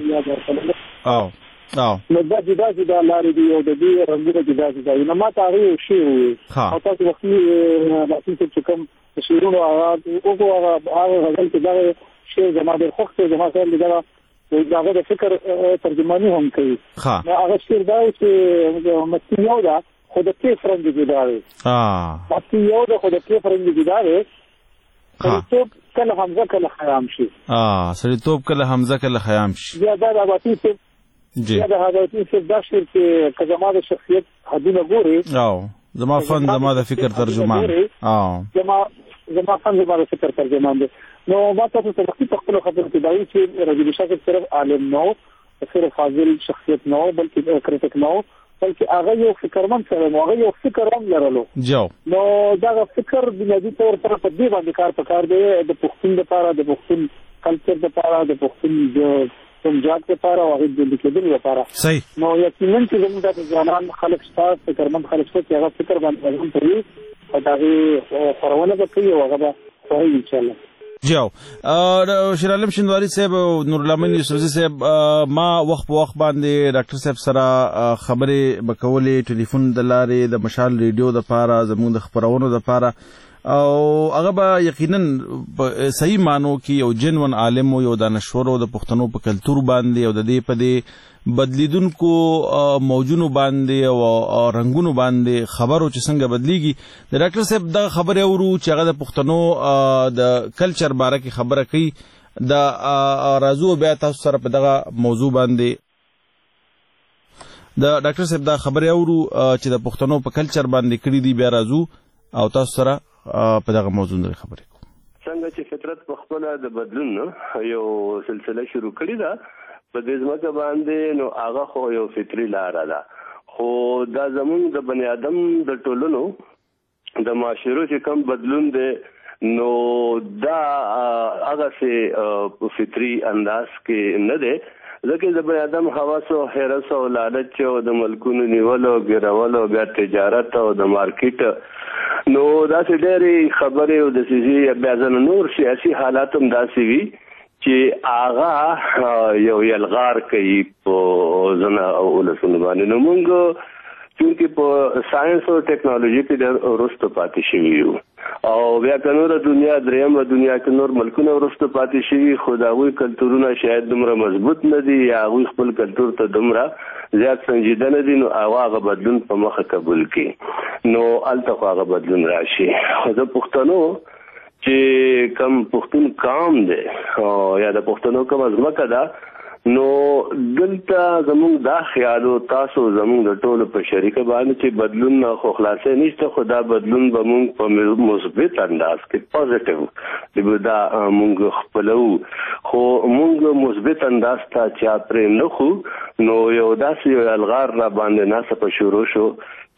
H: نو دا جدا جدا لارې دي او د دې رنګونه جدا جدا دي. نو ما ته هغې یو شی وویل او تاسو وختي ناصر صاحب چې کوم شعرونو هغه غزل کې دغه شعر زما ډېر خوښ دی زما خیال دی دغه هغه د فکر ترجماني هم کوي. نو هغه شعر دا و چې مستی یو ده خو د کیف رنګ جدا دی مستی یو ده خو د کیف رنګ جدا دی سړیتوب کله حمزه کله خیام شي
F: سړیتوب کله حمزه کله خیام شي
H: بیا دا د اباطي صاحب یا د حضرتي صاحب دا شعر چې که زما د شخصیت حدونه ګوري
F: زما فن زما د فکر ترجمان
H: زما فن زما د فکر ترجمان دی. نو ما تاسو ته وختي په خپلو خبرو کې دا وایي چې رجل شاه صاحب صرف عالم نه و صرف فاضل شخصیت نه و بلکې کریټک نه و بلکې هغه یو فکرمند سره و هغه یو فکر هم لرلو. نو دغه فکر بنیادي طور پر په دې باندې کار پکار دی د پښتون دپاره د پښتون کلچر دپاره د پښتون جات لپاره او هغې ژوندي کېدلو لپاره نو یقینا چې زموږ دا ځوانان خلک شته فکرمند خلک شته چې هغه فکر باندې لازم کوي او د هغې خپرونه به کوي او هغه به خوښوي انشاءالله.
F: شیر عالم شینواري صاحب او نورالامین یوسفزي صاحب ما وخت په وخت باندې ډاکټر صاحب سره خبرې به کولې ټلیفون د لارې د مشال ریډیو دپاره زموږ د خپرونو دپاره او هغه به یقینا صحیح معنو کې یو جنون عالم و یو دانشور و د پښتنو په کلتور باندې او د دې په دې بدلیدونکو موجونو باندې او رنګونو باندې خبرو چې څنګه بدلیږي د ډاکټر صاحب دغه خبرې اورو چې هغه د پښتنو د کلچر باره کې خبره کوي د راځو بیا تاسو سره په دغه موضوع باندې د ډاکټر صاحب دا خبرې اورو چې د پښتنو په کلچر باندې کړي دي بیا راځو او تاسو سره په دغه موضوع نه خبرې کوو.
G: څنګه چې فطرت په خپل د بدلون یو سلسله شروع کړې ده په دې ځمکه باندې نو هغه خو یو فطري لاره ده خو دا زموږ د بني آدم د ټولنو د معاشرو چې کم بدلون دی نو دا هغه سي فطري انداز کې نه دی ځکه د بني آدم حواس او حرس او لالچ او د ملکونو نیولو ګرولو بیا تجارت او د مارکیټ نو داسې ډېرې خبرې او د سیاسي بیا ځنه نور سیاسي حالات هم داسې وي چې هغه یو یلغار کوي په ځنه ولسونو باندې نو موږ چونکې په ساينس او ټیکنالوژي کې ډېر وروسته پاتې شوي یو او بیا که نوره دنیا دریمه دنیا کې نور ملکونه وروسته پاتې شوي خو د هغوی کلتورونه شاید دومره مضبوط نه دي یا هغوی خپل کلتور ته دومره زیات سنجیده نه دي نو هغه بدلون په مخه قبول کړي نو هلته خو هغه بدلون راشي خو د پښتنو چې کم پښتون قام دی یا د پښتنو کومه ځمکه ده نو دلته زموږ دا خیال او تاسو زموږ د ټولو په شریکه باندې چې بدلون خو خلاصې نشته خو دا بدلون به موږ په مثبت انداز کې پوزټیو دا موږ خپلو خو موږ مثبت انداز ته چا پرې نه خو نو یو داسې الغار را باندې ناڅاپه شروع شو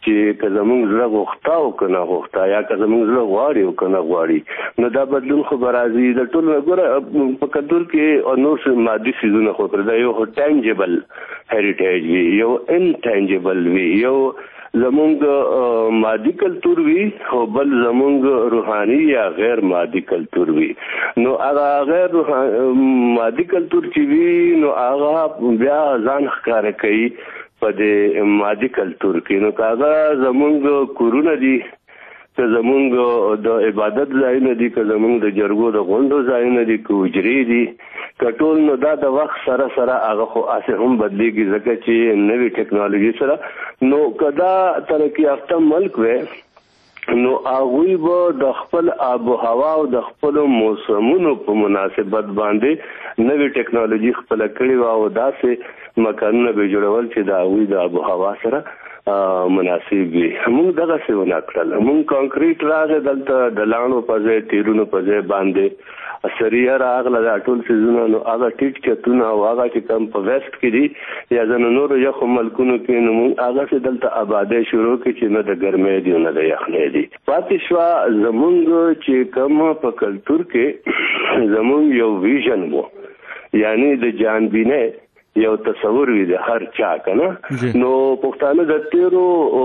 N: چې که زمونږ زړه غوښتا او که نه غوښتا یا که زمونږ زړه غواړي او که نه غواړي نو دا بدلون خو به راځي. د ټول ګوره په کلتور کې نور مادي څیزونه خو پرېږده، یو ټینجبل هیریټیج وي، یو انټینجبل وي، یو زمونږ مادي کلتور وي او بل زمونږ روحاني یا غیر مادي کلتور وي. نو هغه غیر مادي کلتور چې وي نو هغه بیا ځان ښکاره کوي په دې مادي کلتور کې. نو هغه زمونږ کورونه دي، که زمونږ د عبادت ځایونه دي، که زمونږ د جرګو د غونډو ځایونه دي، که حجرې دي، که ټول نو دا د وخت سره سره هغه خو هسې هم بدلېږي ځکه چې نوې ټکنالوژي سره. نو که دا ترقي یافته ملک وی نو هغوی به د خپل آب و هوا او د خپلو موسمونو په مناسبت باندې نوې ټکنالوژي خپله کړې وه او داسې مکانونه به جوړول چې د هغوی د آب و هوا سره مناسب وي. موږ دغسې ونه کړل. موږ کانکریټ راغی دلته د لاڼو په ځای تیرونو په ځای باندې سریه راغله دا ټول څیزونه. نو هغه ټیټ چتونه او هغه چې کوم په ویسټ کې دي یا ځینو نورو یخو ملکونو کې نو موږ هغسې دلته آبادۍ شروع کړي چې نه د ګرمۍ دي نه د یخنۍ دي. پاتې شوه زمونږ چې کوم په کلتور کې زمونږ یو ویژن و، یعنی د جانبینۍ یو تصور وي د هر چا کنه. نو پښتانه د تیرو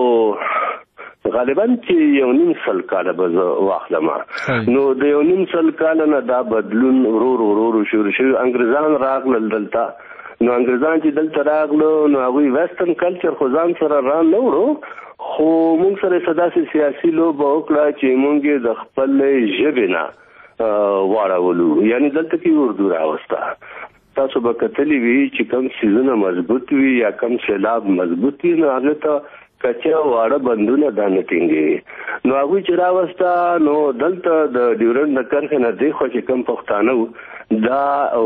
N: غالبا چې 1.5 سل کاله به زه واخلم نو د 1.5 سل کاله نه دا بدلون ورو شروع شو. انګریزان راغلل دلته، نو انګریزان چې دلته راغلو نو هغوی ویسټرن کلچر خو ځان سره را نه وړو، خو موږ سره داسې سیاسي لوبه وکړه چې موږ د خپل ژبې نه واړولو، یعنی دلته کې اردو راوسته. تاسو به کتلی وي چې کم سیزونه مضبوط وي یا کم سیلاب مضبوط وي نو هغه ته کچا واړه بندونه دا نه ټینګي. نو هغوی چې راوسته نو دلته د ډیورنډ د کرښې نه دی خو چې کم پښتانه وو دا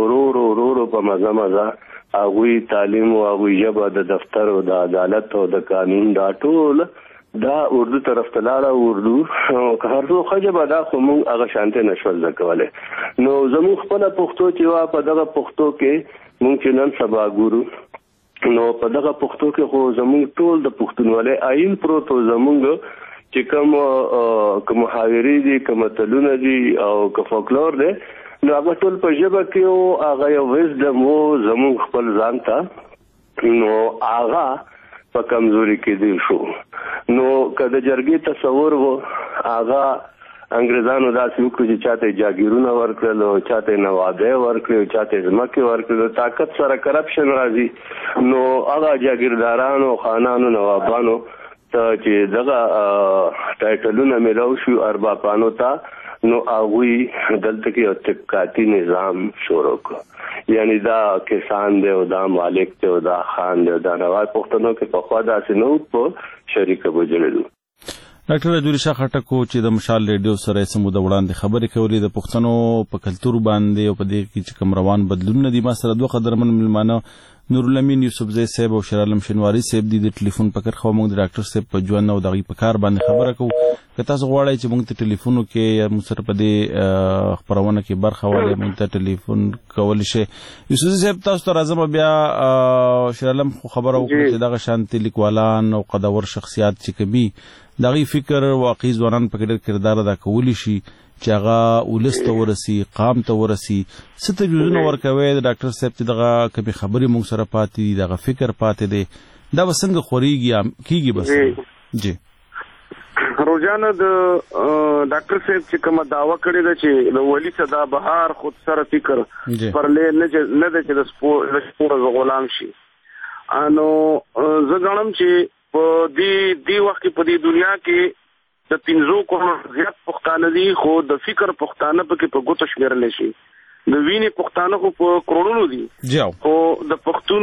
N: ورو په مزه هغوی تعلیم او هغوی ژبه د دفتر او د عدالت او د قانون دا ټول دا اردو طرف ته لاړه. اردو که هر څو ښه ژبه ده خو موږ هغه شانتې نشول زده کولی. نو زموږ خپله پښتو چې وه په دغه پښتو کې موږ چې نن سبا ګورو نو په دغه پښتو کې خو زموږ ټول د پښتونولۍ آیین پروت و. زموږ چې کوم محاورې دي، که متلونه دي او که فولکلور دی نو هغه ټول په ژبه کې و. هغه یو ویزډم و زموږ خپل ځان ته، نو هغه په کمزوري کې دی شو. نو که د جرګې تصور و هغه انګریزانو داسې وکړو چې چاته جاګیرونه ورکړل او چاته نوابۍ ورکړي او چاته ځمکې ورکړي. طاقت سره کرپشن راځي نو هغه جاګیردارانو خانانو نوابانو ته چې دغه ټایټلونه میلاو شو اربابانو ته نو هغوی دلته کې یو طبقاتي نظام شروع کړ. یعنی دا کسان دی او دا مالک دی او دا خان دی او دا نواب. پښتنو کې پخوا داسې نه و په شریکه به جوړېدو.
F: ډاکټر راجولی شاه خټک چې د مشال ریډیو سره یې څه موده وړاندې خبرې کولې د پښتنو په کلتور باندې او په دې کې چې کوم روان بدلونونه دي. ما سره دوه قدرمن مېلمانه نورالامین یوسفزی صاحب او شیرعالم شینواري صاحب دي. د ټلیفون په کرښه موږ د ډاکټر صاحب په ژوند او دغې په کار باندې خبره کوو. که تاسو غواړئ چې موږ ته ټلیفون وکړئ یا موږ سره په دې خپرونه کې برخه واخلئ موږ ته ټلیفون کولی شئ. یوسفزي صاحب تاسو ته راځم. بیا شیرعالم خو خبره وکړه چې دغه شانتې لیکوالان او قدور شخصیات چې کوي د هغوی فکر واقعي ځوانان پکې ډېر کردار ادا کولی شي چې هغه ولس ته ورسي، قام ته ورسي. څه تجویزونه ورکوي د ډاکټر صاحب چې دغه کومې خبرې موږ سره پاتې دي، دغه فکر پاتې دی، دا به څنګه خورېږي کېږي؟ بس جی
G: روزانه د ډاکټر صاحب چې کومه دعوه کړې ده چې د ولي صدا بهار خود سره فکر پرلې نه ده چې د سپور غلام شي. نو زه غواړم چې په دې وخت کې په دې دنیا کې د 500 کروڑ زیات پښتانه دي خو د فکر پښتانه پکې په ګوتو شمیرل شي. د وینې پښتانه خو په کروڑونو دي خو د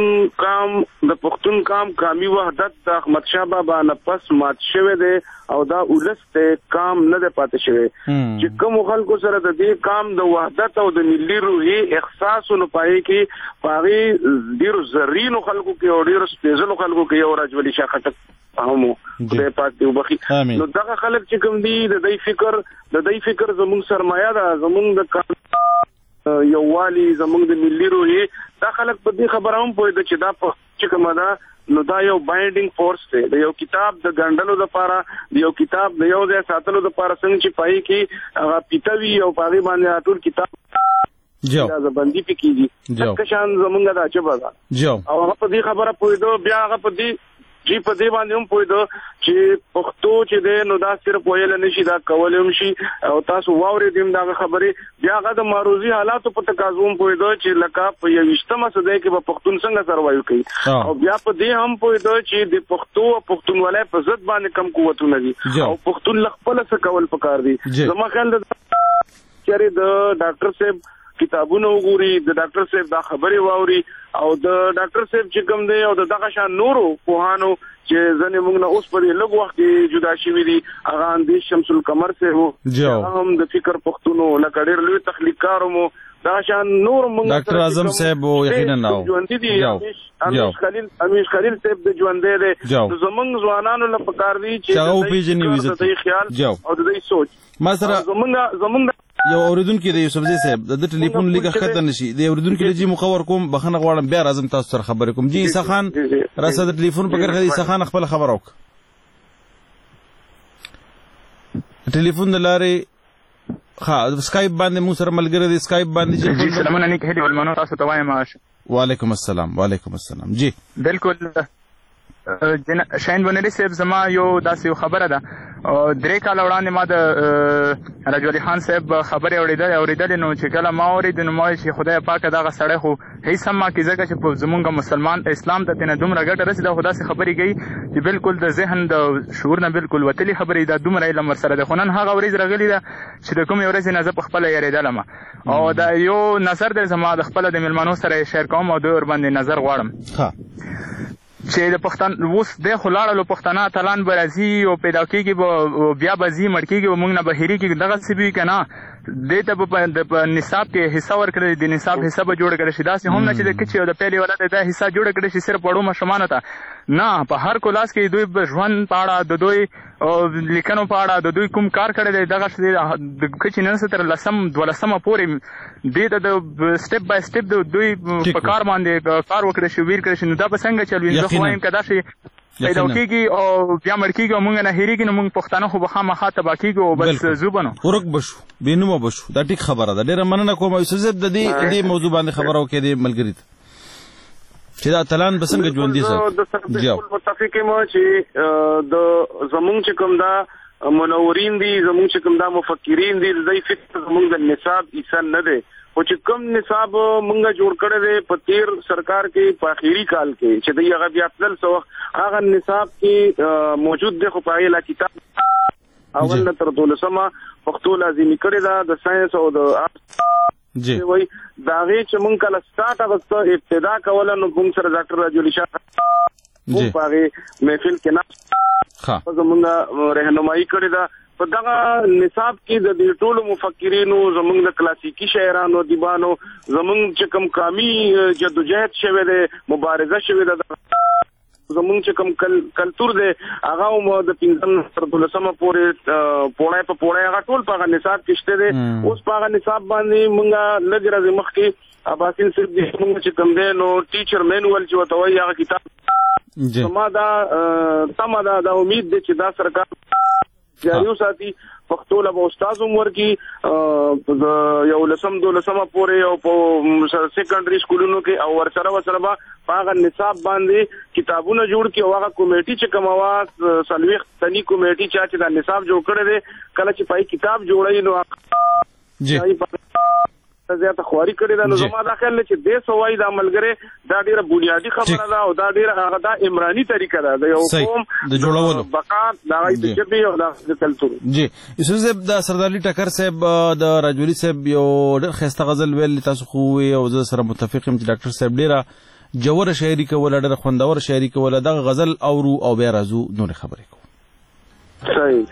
G: پښتون قام قامي وحدت د احمد شاه بابا نه پس مات شوی دی او دا ولس ته قام نه دی پاتې شوی چې کوم خلکو سره د دې قام د وحدت او د ملي روحي احساسونو پای کې پاري ډیرو زرینو خلکو کې او ډیرو سپیشلو خلکو کې یو راجولي شاه خټک همو خدای پاک دې وبخي. نو دغه خلک چې کوم دي د دې فکر زموږ سرمایه ده، زموږ د یووالي زمونږ د ملي روحي دا خلک په دې خبره هم پوهېده چې دا چې کومه ده نو دا یو بایډینګ فورس دی د یو کتاب د ګنډلو لپاره د یو کتاب د یو ځای ساتلو لپاره څنګه چې پای کې هغه پیټوي او پاغي باندې ټول کتاب اجازه بندي پکېږي که شان زمونږ دا چبا ده او هغه په دې خبره پوهېدو بیا هغه په دې باندې هم پوهېدو چې پښتو چې دی نو دا صرف ویل نه شي دا کولی هم شي او تاسو واورېدې هم دغه خبرې بیا هغه د معروضي حالاتو په تقاضو هم پوهېدو چې لکه په 21مه صدۍ کې به پښتون څنګه سروایو کوي او بیا په دې هم پوهېدو چې د پښتو او پښتونولۍ په ضد باندې کم قوتونه دي او پښتون له خپله څه کول پکار دي زما خیال د چېرې د ډاکټر صاحب کتابونه وګوري د ډاکټر صاحب دا خبرې واوري او د ډاکټر صاحب چې کوم دی او دغه شان نورو پوهانو چې ځنې موږ نه اوس په دې لږ وخت کې جدا شوي دي هغه اندیش شمس القمر صاحب هم د فکر پښتونو لکه ډېر لوی تخلیقکار مو دا شان نور موږ
F: ډاکټر اعظم صاحب یقینا نو امیر خلیل صاحب د ژوندې دی زمونږ ځوانانو له پکار دي چې د دې خیال او د دې سوچ ما سره زمونږ یو اوریدونکو د یوسفزي صاحب د ټلیفون لیکه خطر نشي د اوریدونکو لږی مخور کوم بخنه غواړم بیا راځم تاسو سره خبرې کوم جی عیسی خان راسه د ټلیفون په کرخه عیسی خان خپل خبر وک ټلیفون د لارې سکایپ باندې مو سره ملګری دی سکایپ باندې
O: جی سلامونه نیک هدي ولمنو تاسو ته وایم
F: وعلیکم السلام جی
O: بالکل شاهین بنری صاحب زما یو داسې یو خبره ده 3 کاله وړاندې ما د راجو علي خان صاحب خبرې اورېدلې نو چې کله ما اورېد نو ما چې خدای پاکه دغه سړی خو هیڅ هم ما کې ځکه چې په زمونږ مسلمان اسلام ته تېنه دومره ګټه رسېده خو داسې خبرې کوي چې بالکل د ذهن د شعور نه بالکل وتلې خبرې دا دومره علم ورسره ده خو نن هغه ورځ راغلې ده چې د کومې ورځې نه زه په خپله یېرېدلم او دا یو نظر دی زما د خپله د مېلمنو سره یې شیر کوم او دوی ورباندې نظر غواړم چې د پښتون اوس دی خو لاړلو پښتانه اتلان به راځي او پیدا کېږي بیا به ځي مړ کېږي موږ نه به هېرېږي دغسې به وي که نه دې ته به په نصاب کې حصه ورکړی د نصاب حصه به جوړه کړی شي داسې هم نه چې د کچې او د پیلې ولد دا حصه جوړه کړی شي صرف وړو ماشومانو ته نه په هر کلاس کې دوی ژوند په اړه د دوی لیکنو په اړه د دوی کوم کار کړی دی دغه د کچې نن څه تر 12مه پورې دې ته د سټپ بای سټپ د دوی په کار باندې کار وکړی شي ویر کړی شي نو دا به څنګه چل وي زه خو وایم که دا شي پیدا کېږي او بیا مړ کېږي او موږ نه هېرېږي نو موږ پښتانه خو به خامخا تباه کېږو او بس ځو به نو
F: ورک به شو بېنومه به شو دا ټیک خبره ده ډېره مننه کوم یوسف صاحب د دې موضوع باندې خبره وکړې دې ملګري ته چې دا اتلان به څنګه ژوندي ساتي
G: متفق یم چې د زمونږ چې کوم دا منورین دي زمونږ چې کوم دا مفکرین دي د فکر زمونږ د نصاب حصه نه دی او چې کوم نصاب مونږه جوړ کړی دی په تیر سرکار کې په اخیری کال کې چې دی هغه بیا تل سو هغه نصاب کې موجود دی خو په هغه کتاب اول نه تر 12مه پښتو لازمي کړی دا د ساينس او د
F: جی
G: وای دا غي چې مونږ کله سٹارټ اغسطه ابتدا کوله نو موږ سره ډاکټر راجو علي شاه په هغه محفل کې نه زمونږ رهنمایي کړی دا په دغه نصاب کې د ټولو مفکرینو زمونږ د کلاسیکي شاعرانو ادیبانو زمونږ چې کوم قامي جدوجہد شوی دی مبارزه شوی ده زمونږ چې کوم کلتور دی هغه مو د 15 پورې پوړای هغه ټول په نصاب کې شته دی اوس په نصاب باندې مونږه لږ راځي مخکې اباسین صرف د مونږ چې کوم دی نو ټیچر مینوال چې وته وایي هغه کتاب ما دا تمه دا امید دی چې دا سرکار جاریو ساتي پښتو له استاد عمر کې یو لسم 12مه پورې او په سیکنډري سکولونو کې او ورسره به هغه نصاب باندې کتابونه جوړ کې هغه کمیټي چې کوم واس سلويخ تني کمیټي چې دا نصاب جوړ کړي دي کله چې پای کتاب جوړای نو
F: جی
G: زیاته خواري کړی دا نو زما دا خیال چې د سوای د عملګری دا ډیره بنیادی خبره ده او دا ډیره هغه د عمراني طریقه ده د یو قوم
F: د جوړولو
G: بقا د ژبې او د کلتور
F: جی یوسف صاحب د سردار ټکر صاحب د راجولي صاحب یو ډېر ښایسته غزل ویل تاسو خو او زه سره متفق یم چې ډاکټر صاحب ډیره جوړه شاعري کوله ډیره خوندور شاعري کوله دغه غزل اورو او بیا راځو نور خبرې کوو
G: صحیح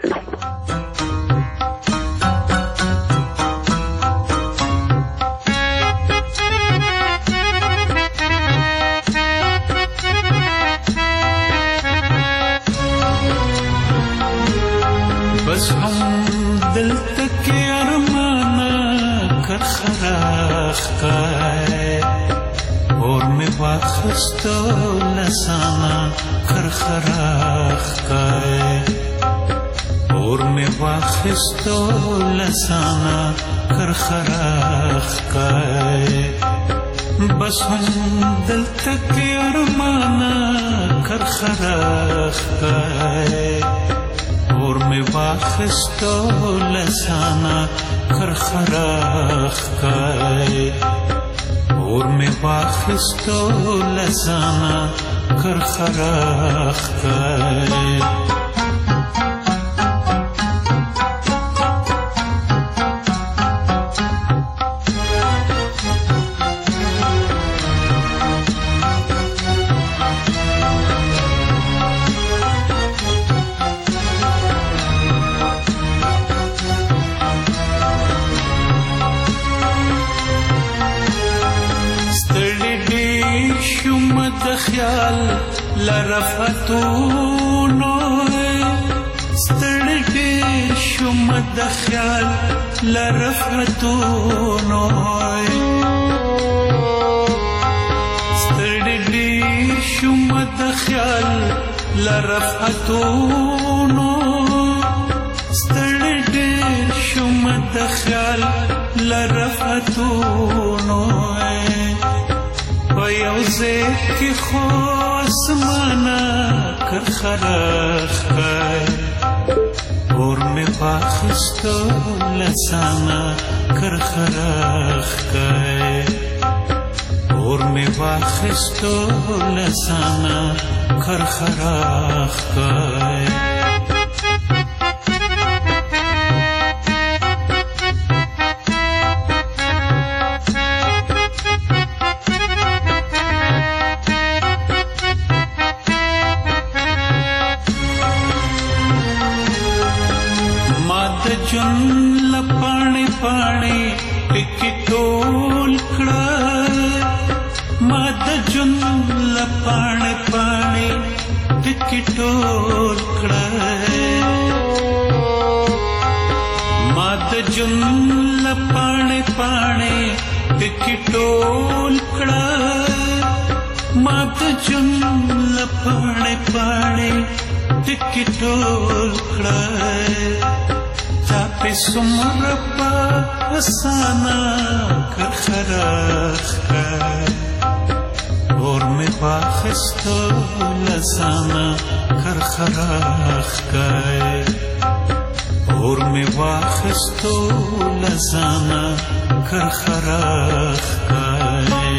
L: बस हम दिल तक अरमाना
P: کرخراخ کای اور می واخستو لسانا کرخراخ کای اور می واخستو لسانا کرخراخ کای بس هم دلته کې ارمانا کرخراخ کای اور می واخستو لسانا کرخراخ کای اور می واخستو لسانا کرخراخ کای خیال لرفتونو ستړي شوم د خیال لرفتونو ستړي شوم د خیال لرفتونو ستړي شوم د خیال لرفتونو یوزه کی خو اسمانا کرخراخ کای اور می واخستو لسانا کرخراخ کای اور می واخستو لسانا کرخراخ کای جن لپانے پانے ٹکی ٹول کڑا ماد جن لپانے پانے ٹکی ٹول کڑا ماد جن لپانے پانے ٹکی ٹول کڑا ماد جن لپانے پانے ٹکی ٹول کڑا تاپی سمرپا اسانا کرخراخ کای اور می واخستو لسانا کرخراخ کای اور می واخستو لسانا کرخراخ کای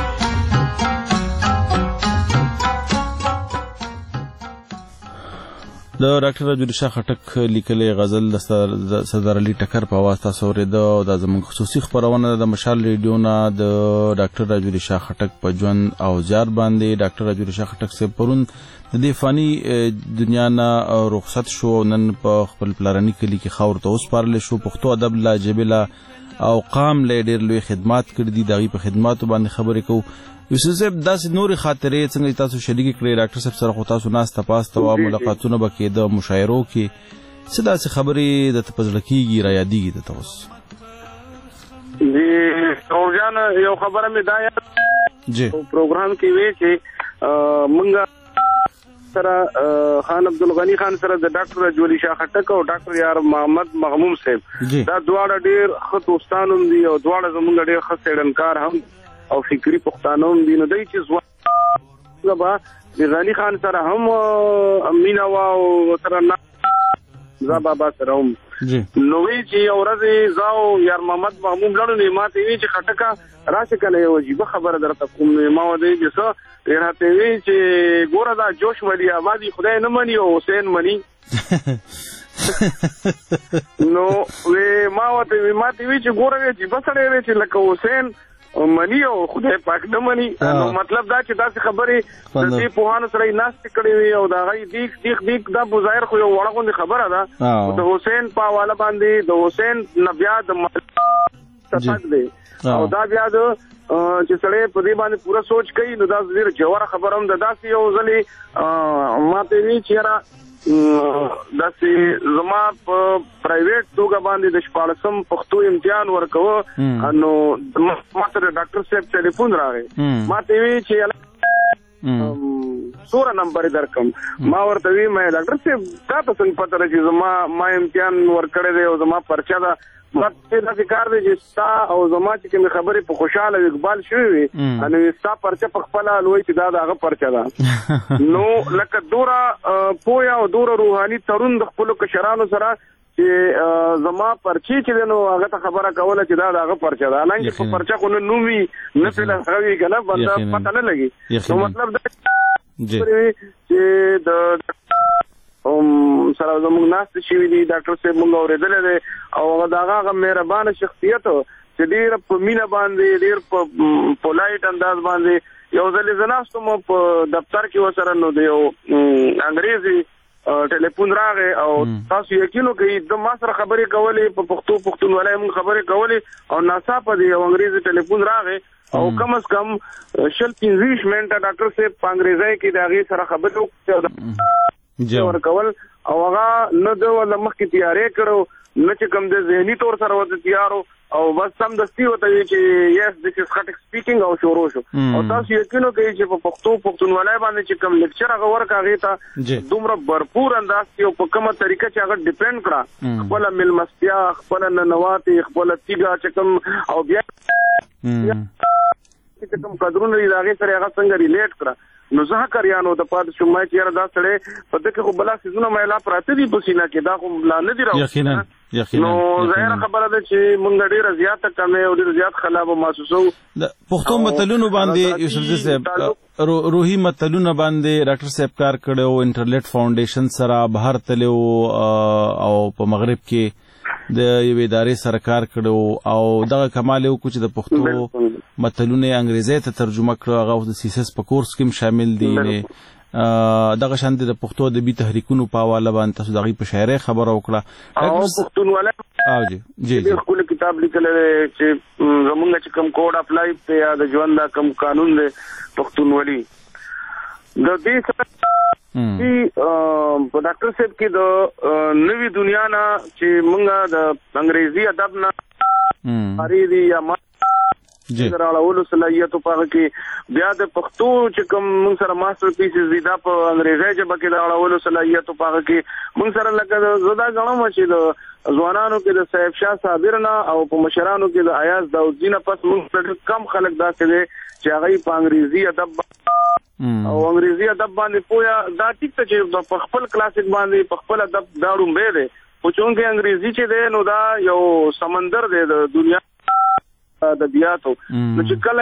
F: د ډاکټر راجولی شاه خټک لیکلې غزل د سردار علي ټکر په आवाज تاسو اورېده او دا زموږ خصوصي خپرونه د مشال ریډیو نه د ډاکټر راجولی شاه خټک په ژوند او زیار باندې ډاکټر راجولی شاه خټک صاحب پرون د دې فاني دنیا نه رخصت شو نن په خپل پلارني کلي کې خاور ته وسپارل شو پښتو ادب لا جبله او قام له ډېر لوی خدمات کړې دي دغه په خدماتو باندې خبرې کوو یوسف صاحب داسې نورې خاطرې څنګه تاسو شریک کړئ ډاکټر صاحب سره خو تاسو ناسته پاسته او ملاقاتونه به کېده مشاعرو کې څه داسې خبرې درته په زړه کېږي را یادېږي درته اوس
G: جی روزانه یو خبره مې دا یاد
F: جی
G: پروګرام کې وی چې مونږ سره خان عبدالغنی خان سره د ډاکټر راجولی شاه خټک او ډاکټر یار محمد مغموم صاحب دا دواړه ډېر ښه دوستان هم دي او دواړه زمونږ ډېر ښه څېړنکار هم او فکری پښتانه هم دي نو دوی چې ځوان به د غنی خان سره هم مینا او سره زا بابا سره هم نو وی چې اورځي زاو یار محمد مغموم لړو نه ماته وی چې خټکا راشه کنه یو عجیب خبره درته کوم ما ودی چې څه راته وی چې ګوره دا جوش ولی آبادی خدای نه مني او حسین مني نو وی ما وی چې ګوره چې بسړې چې لکه حسین منی او خدای پاک نه مني نو مطلب دا چې داسې خبرې د دې پوهانو سره ناست کړي وي او دا غي دیک دا بظاهر خو یو وړه غوندي خبره ده د حسین په حواله باندې د حسین نبیا د تک دی او دا بیا د چې سړی په دې باندې پوره سوچ کوي نو دا ډېر جوړه خبره هم ده. داسې یو ځلې ماته وی چې داسې زما په پرایویټ توګه باندې د 14 پښتو امتحان ورکوه نو ماته ډاکټر صاحب ټلیفون راغی ماته وی چې سوره نمبر درکم ما ورته وی مې ډاکټر صاحب تا ته څنګه پته راځي ما امتحان ورکړی دی او زما پرچا ده ماته دا کار دی چې ستا او زما چې کوم خبرې په خوشاله اقبال شوی وي نو ستا پرچا په خپل لوي چې دا دغه پرچا ده نو لکه دوره پویا او دوره روحاني ترون د خپل کشرانو سره چې زما پرچی چې نو هغه ته خبره کوله چې دا دغه پرچا ده لکه په پرچا کو نو وی نه په لغوي کنه بنده پته نه لګي نو مطلب دا چې د سره زموږ ناست شوي دي ډاکټر صاحب موږ اورېدلی دی او هغه مهربانه شخصیت چې ډېر په مینه باندې ډېر په پولایټ انداز باندې یو ځلې زه ناست وم په دفتر کې ورسره نو د یو انګریزي ټلیفون راغی او تاسو یقین وکړئ د ما سره خبرې کولې په پښتو پښتونولۍ موږ خبرې کولې او ناڅاپه د یو انګریزي ټلیفون راغی او کم از کم 15 منټه ډاکټر صاحب په انګریزۍ کې د هغې سره خبرې وکړې ورکول او هغه نه د ول مخکې تیارې کړو نه چې کوم د ذهني تور سره وته تیارو او بس سم دستي وته چې یس دس از خټک سپیکینګ او شروع شو او تاسو یقین وکړئ چې په پښتو پښتونولۍ باندې چې کوم لیکچر هغه ورکاږي ته دومره بھرپور انداز کې او په کومه طریقه چې هغه ډیپند کړه خپل ملمستیا خپل ننواتي خپل تیګه چې کوم او بیا چې کوم قدرونه لري هغه سره هغه څنګه ریلیټ کړه نو زه کریانو د پات شمای چې دا سړی په دغه خو بلا سيزونه مېلا پراته دي په سینا کې دا خو لا نه دی راو
F: یقینا
G: نو ظاهر خبره ده چې مونږ ډیره زیاته کمه او ډیره زیات خلاب محسوسو
F: د پښتو متلونو باندې یوسف صاحب روحي متلونو باندې ډاکټر صاحب کار کړو انټرنیټ فاونډیشن سره بهر تلو او په مغرب کې د یو ادارې سره کار کړو او دغه کمال یو چې د پښتو متلونه انګریزي ته ترجمه کړو هغه د سیسس په کورس کې شامل دي دغه شان د پښتو ادبي تحریکونو په حواله باندې تاسو دغه په شاعري خبره وکړه
G: او پښتونولۍ
F: جی
G: د خپل کتاب لیکل چې زمونږ چې کوم کوډ اف لایف ته یا د ژوند دا کوم قانون دی پښتونولي د دې سره په ډاکټر صاحب کې د نوې دنیا نه چې مونږه د انګریزي ادب نه اړیدي یا ما راولو صلاحیت په هغه کې بیا د پښتو چې کوم مونږ سره ماستر پیسز دي دا په انګریزي ژبه کې راولو صلاحیت په هغه کې مونږ سره لکه زدا غنوم چې د ځوانانو کې د صاحب شاه صابر نه او په مشرانو کې د ایاز داودزی نه پس مونږ کم خلک داسې دي چې هغه په انګریزي ادب او انګریزي ادب باندې پویا دا ټیک ته چې په خپل کلاسیک باندې په خپل ادب دا رومبه دي او چونکه انګریزي چې دی نو دا یو سمندر دی د دنیا د بیاتو نو چې کله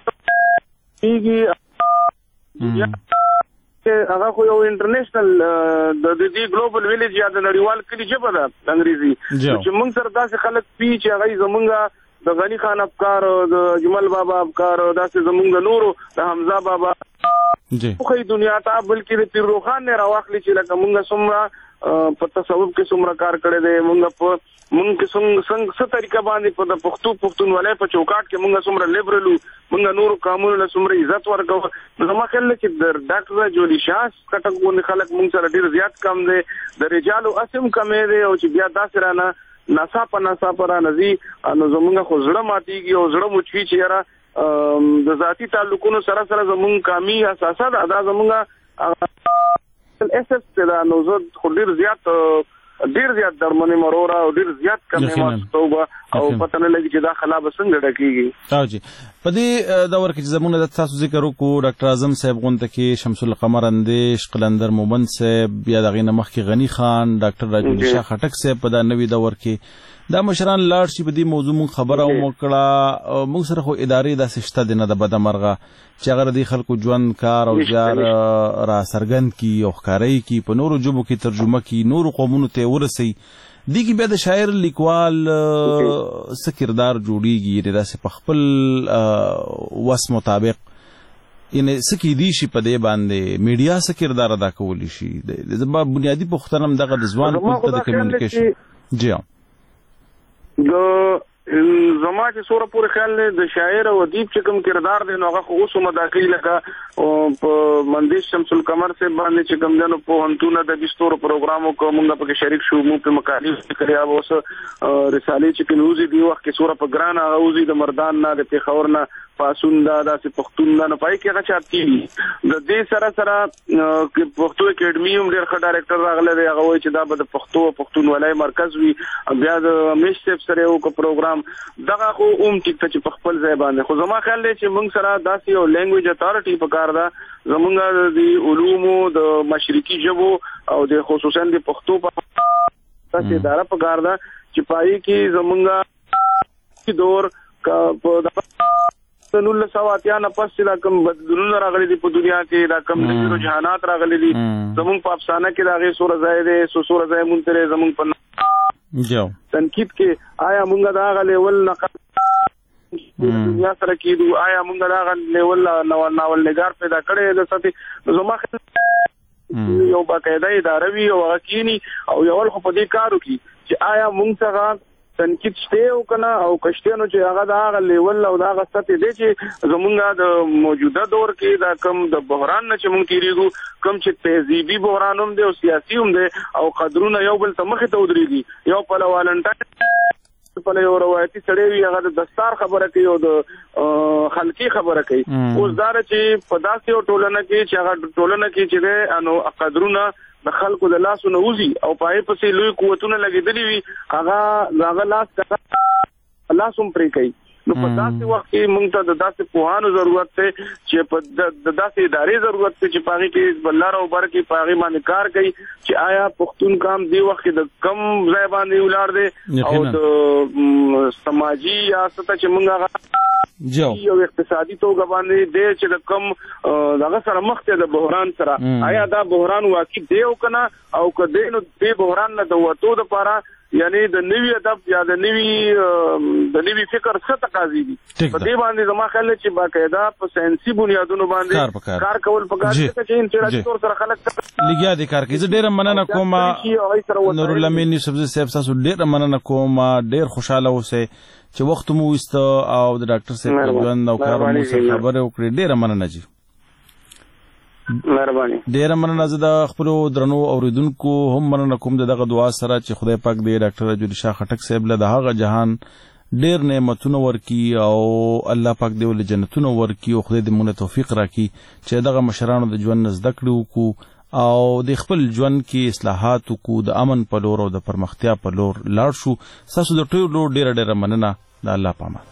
G: کیږي هغه خو یو انټرنیشنل د دې ګلوبل ویلیج یا د نړیوال کلی ژبه ده انګریزي چې موږ سره داسې خلک پی چې هغه زمونږه د غنی خان افکار د جمل بابا افکار داسې زمونږ نورو د حمزه بابا خو دنیا ته بلکې د پیر روخان نه راوخلی چې لکه مونږه څومره په تصوف کې څومره کار کړی دی مونږ کې څنګه څه طریقه باندې په د پښتو پښتونولۍ په چوکاټ کې مونږ څومره لیبرلو مونږ نور قانونونه څومره عزت ورکوو زما خیال چې د ډاکټر جولی شاه کټک باندې خلک مونږ سره ډیر زیات کم دي د رجالو اسم کمې دي او چې بیا داسې رانه ناصاپه را نزي نو زمونږ خو زړه ماتيږي او زړه مچوي چې یاره د ذاتی تعلقونو سره سره زمونږ کامي اساسات ادا زمونږ اس اس ته نو زه خو ډیر زیات درمنې مرورا او ډیر زیات کمې ماستوبه او پته نه لګي چې دا خلاب څنګه ډکیږي
F: تاجي په دې دور کې زمونږ د تاسو ذکر وکړو ډاکټر اعظم صاحب غونډه کې شمس القمر اندیش قلندر مومن صاحب بیا دغه نمخ کې غنی خان ډاکټر راجولی شاه خټک صاحب په دا نوې دور کې دا مشران لاړ شي په دې موضوع مون خبره وکړه موږ سره خو ادارې د سشته دینه د بده مرغه چې هغه د خلکو ژوند کار او جار را سرګند کی او ښکارای کی په نورو ژبو کې ترجمه کی نورو قومونو ته ورسي دیږي بیا د شاعر لیکوال څه کردار جوړیږي داسې په خپل وس مطابق یعنی څه کې دي شي په دې باندې میډیا څه کردار ادا کولی شي د بنیادی پوښتنه هم دغه د ځوان په د کمیونیکیشن جی
G: د زما چې سوره پورې خیال نه د شاعر او ادیب چې کوم کردار دی نو هغه خو اوس مداخلي لکه په مندیش شمس القمر سے باندې چې کوم دنو په هنتونه د دستور پروګرامو کومه په شریک شو مو په مقالې کړیا اوس رسالې چې کنوزي دی وخت کې سوره په ګران اوزي د مردان نه د پیښور نه پاسون دا داسې پښتون نه پای کې هغه چاپ کیږي د دې سره پښتو اکیډمي هم ډېر ښه ډایرکټر راغلی دی هغه وایي چې دا به د پښتونولۍ مرکز وي بیا د همیش صاحب سره یو پروګرام دغه خو ټیک ته چې په خپل ځای باندې خو زما خیال دی چې موږ سره داسې یو لینګویج اتارټي پکار ده زمونږ د علومو د مشرقي ژبو او د خصوصا د پښتو په داسې اداره پکار ده چې پای کې زمونږ دور په 1980 نه پس چې دا کوم بدلونونه راغلي دي په دنیا کې دا کوم نوي رجحانات راغلي دي زمونږ په افسانه کې دا غي سوره ځای دی سوره ځای مونته زمونږ په تنقید کې آیا مونږ دا غلې ول نقل دنیا سره کېدو آیا مونږ دا غلې ول ناول نگار پیدا کړي د ساتي زما یو باقاعده اداره وي او حقيقي او یو خو په دې کارو کې چې آیا مونږ څنګه تنقید شته او کنه او کشتنو چې هغه دا هغه لیول او دا هغه ستې دي چې زمونږ د موجوده دور کې دا کم د بحران نه چې مونږ تیریږو کم چې تهذیبي بحران هم دی او سیاسي هم دی او قدرونه یو بل ته مخې ته ودرېږي یو په والنټاین په یو روایتي سړی وي هغه د دستار خبره کوي او د خلقي خبره کوي اوس دا چې په داسې یو ټولنه کې چې هغه ټولنه کې چې انو قدرونه د خلکو د لاسو نه وزي او پای پسې لوی قوتونه لګېدلې وي هغه لاس هم پرې کوي نو په داسې وخت کې موږ ته د داسې پوهانو ضرورت دی چې په د داسې ادارې ضرورت دی چې پاغي کې بلار او بر کې پاغي باندې کار کوي چې آیا پښتون کام دی وخت د کم ځای باندې ولار دی او د سماجی یا ست چې موږ یو اقتصادي توګه باندې دی چې د کم دغه سره مخ ته د بحران سره آیا دا بحران واقعي دی او کنه او کله نو د بحران نه د وټو د پاره یعنی د نوی ادب یا د نوی فکر څه تقاضي دي په دې باندې زما خیال چې باقاعده په ساينسي بنیادونو باندې کار کول پکار دي چې انفرادي تور سره خلک
F: لګیا دي کار کوي زه ډېر مننه کوم نور الامین یوسف صاحب تاسو ډېر مننه کوم ډېر خوشاله اوسئ چې وخت مو وست او د ډاکټر صاحب ژوند او کار مو سره خبره وکړې ډېر مننه جی
G: مهرباني
F: ډېر مننه زه د خپل درنو اوریدونکو هم مننه کوم دغه دعا سره چې خدای پاک دې ډاکټر راجولی شاه خټک صاحب له دغه جهان ډېر نعمتونه ورکي او الله پاک دې ول جنتونه ورکي او خدای دې مونږ توفیق راکړي چې دغه مشرانو د ژوند زده کړو وکړو او د خپل ژوند کې اصلاحات وکړو د امن په لور او د پرمختیا په لور لاړ شو تاسو د ټولو ډېر مننه د الله پامان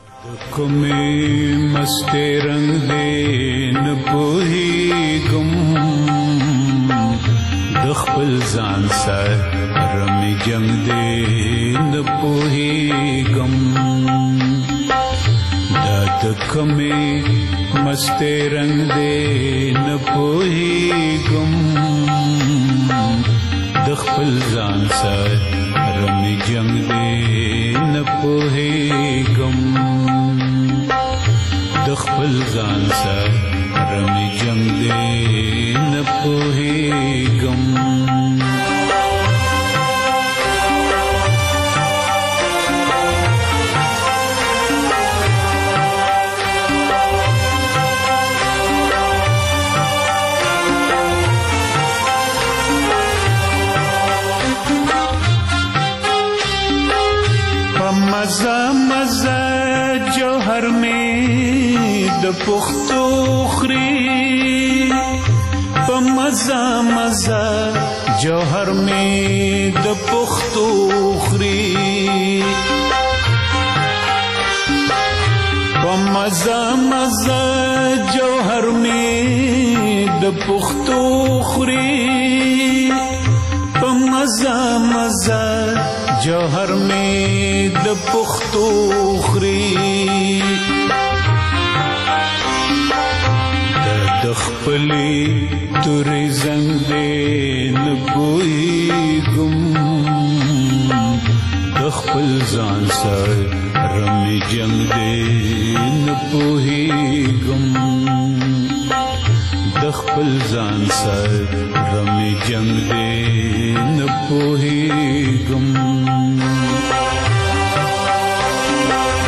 P: کومې مسته رنگ دې نه پوهېږم د خپل ځان سره رمې جنگ دې نه پوهېږم دا د کومې مسته رنگ دې نه پوهېږم د خپل ځان سره رمې جنگ دې نه پوهېږم د خپل ځان سره رمې جنگ دې نه پوهېږم مزه مزه جوهر میں د پختو خری په مزه مزه جوهر میں د پختو خری په مزه مزه جوهر میں د پختو خری په مزه مزه جوهر میں د پختو خری د خپلې تورې زنګ دې نه پوهېږم د خپل ځان سره رمې جنګ دې نه پوهېږم د خپل ځان سره رمې جنګ دې نه پوهېږم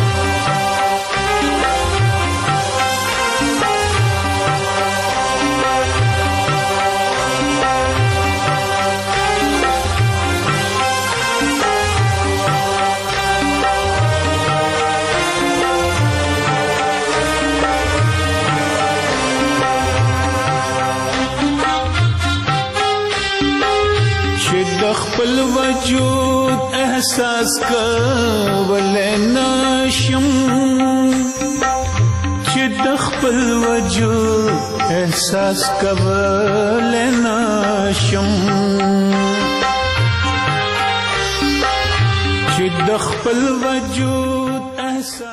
P: وجود احساس کولای نشم چې د خپل وجود احساس کولای نشم چې د خپل وجود احساس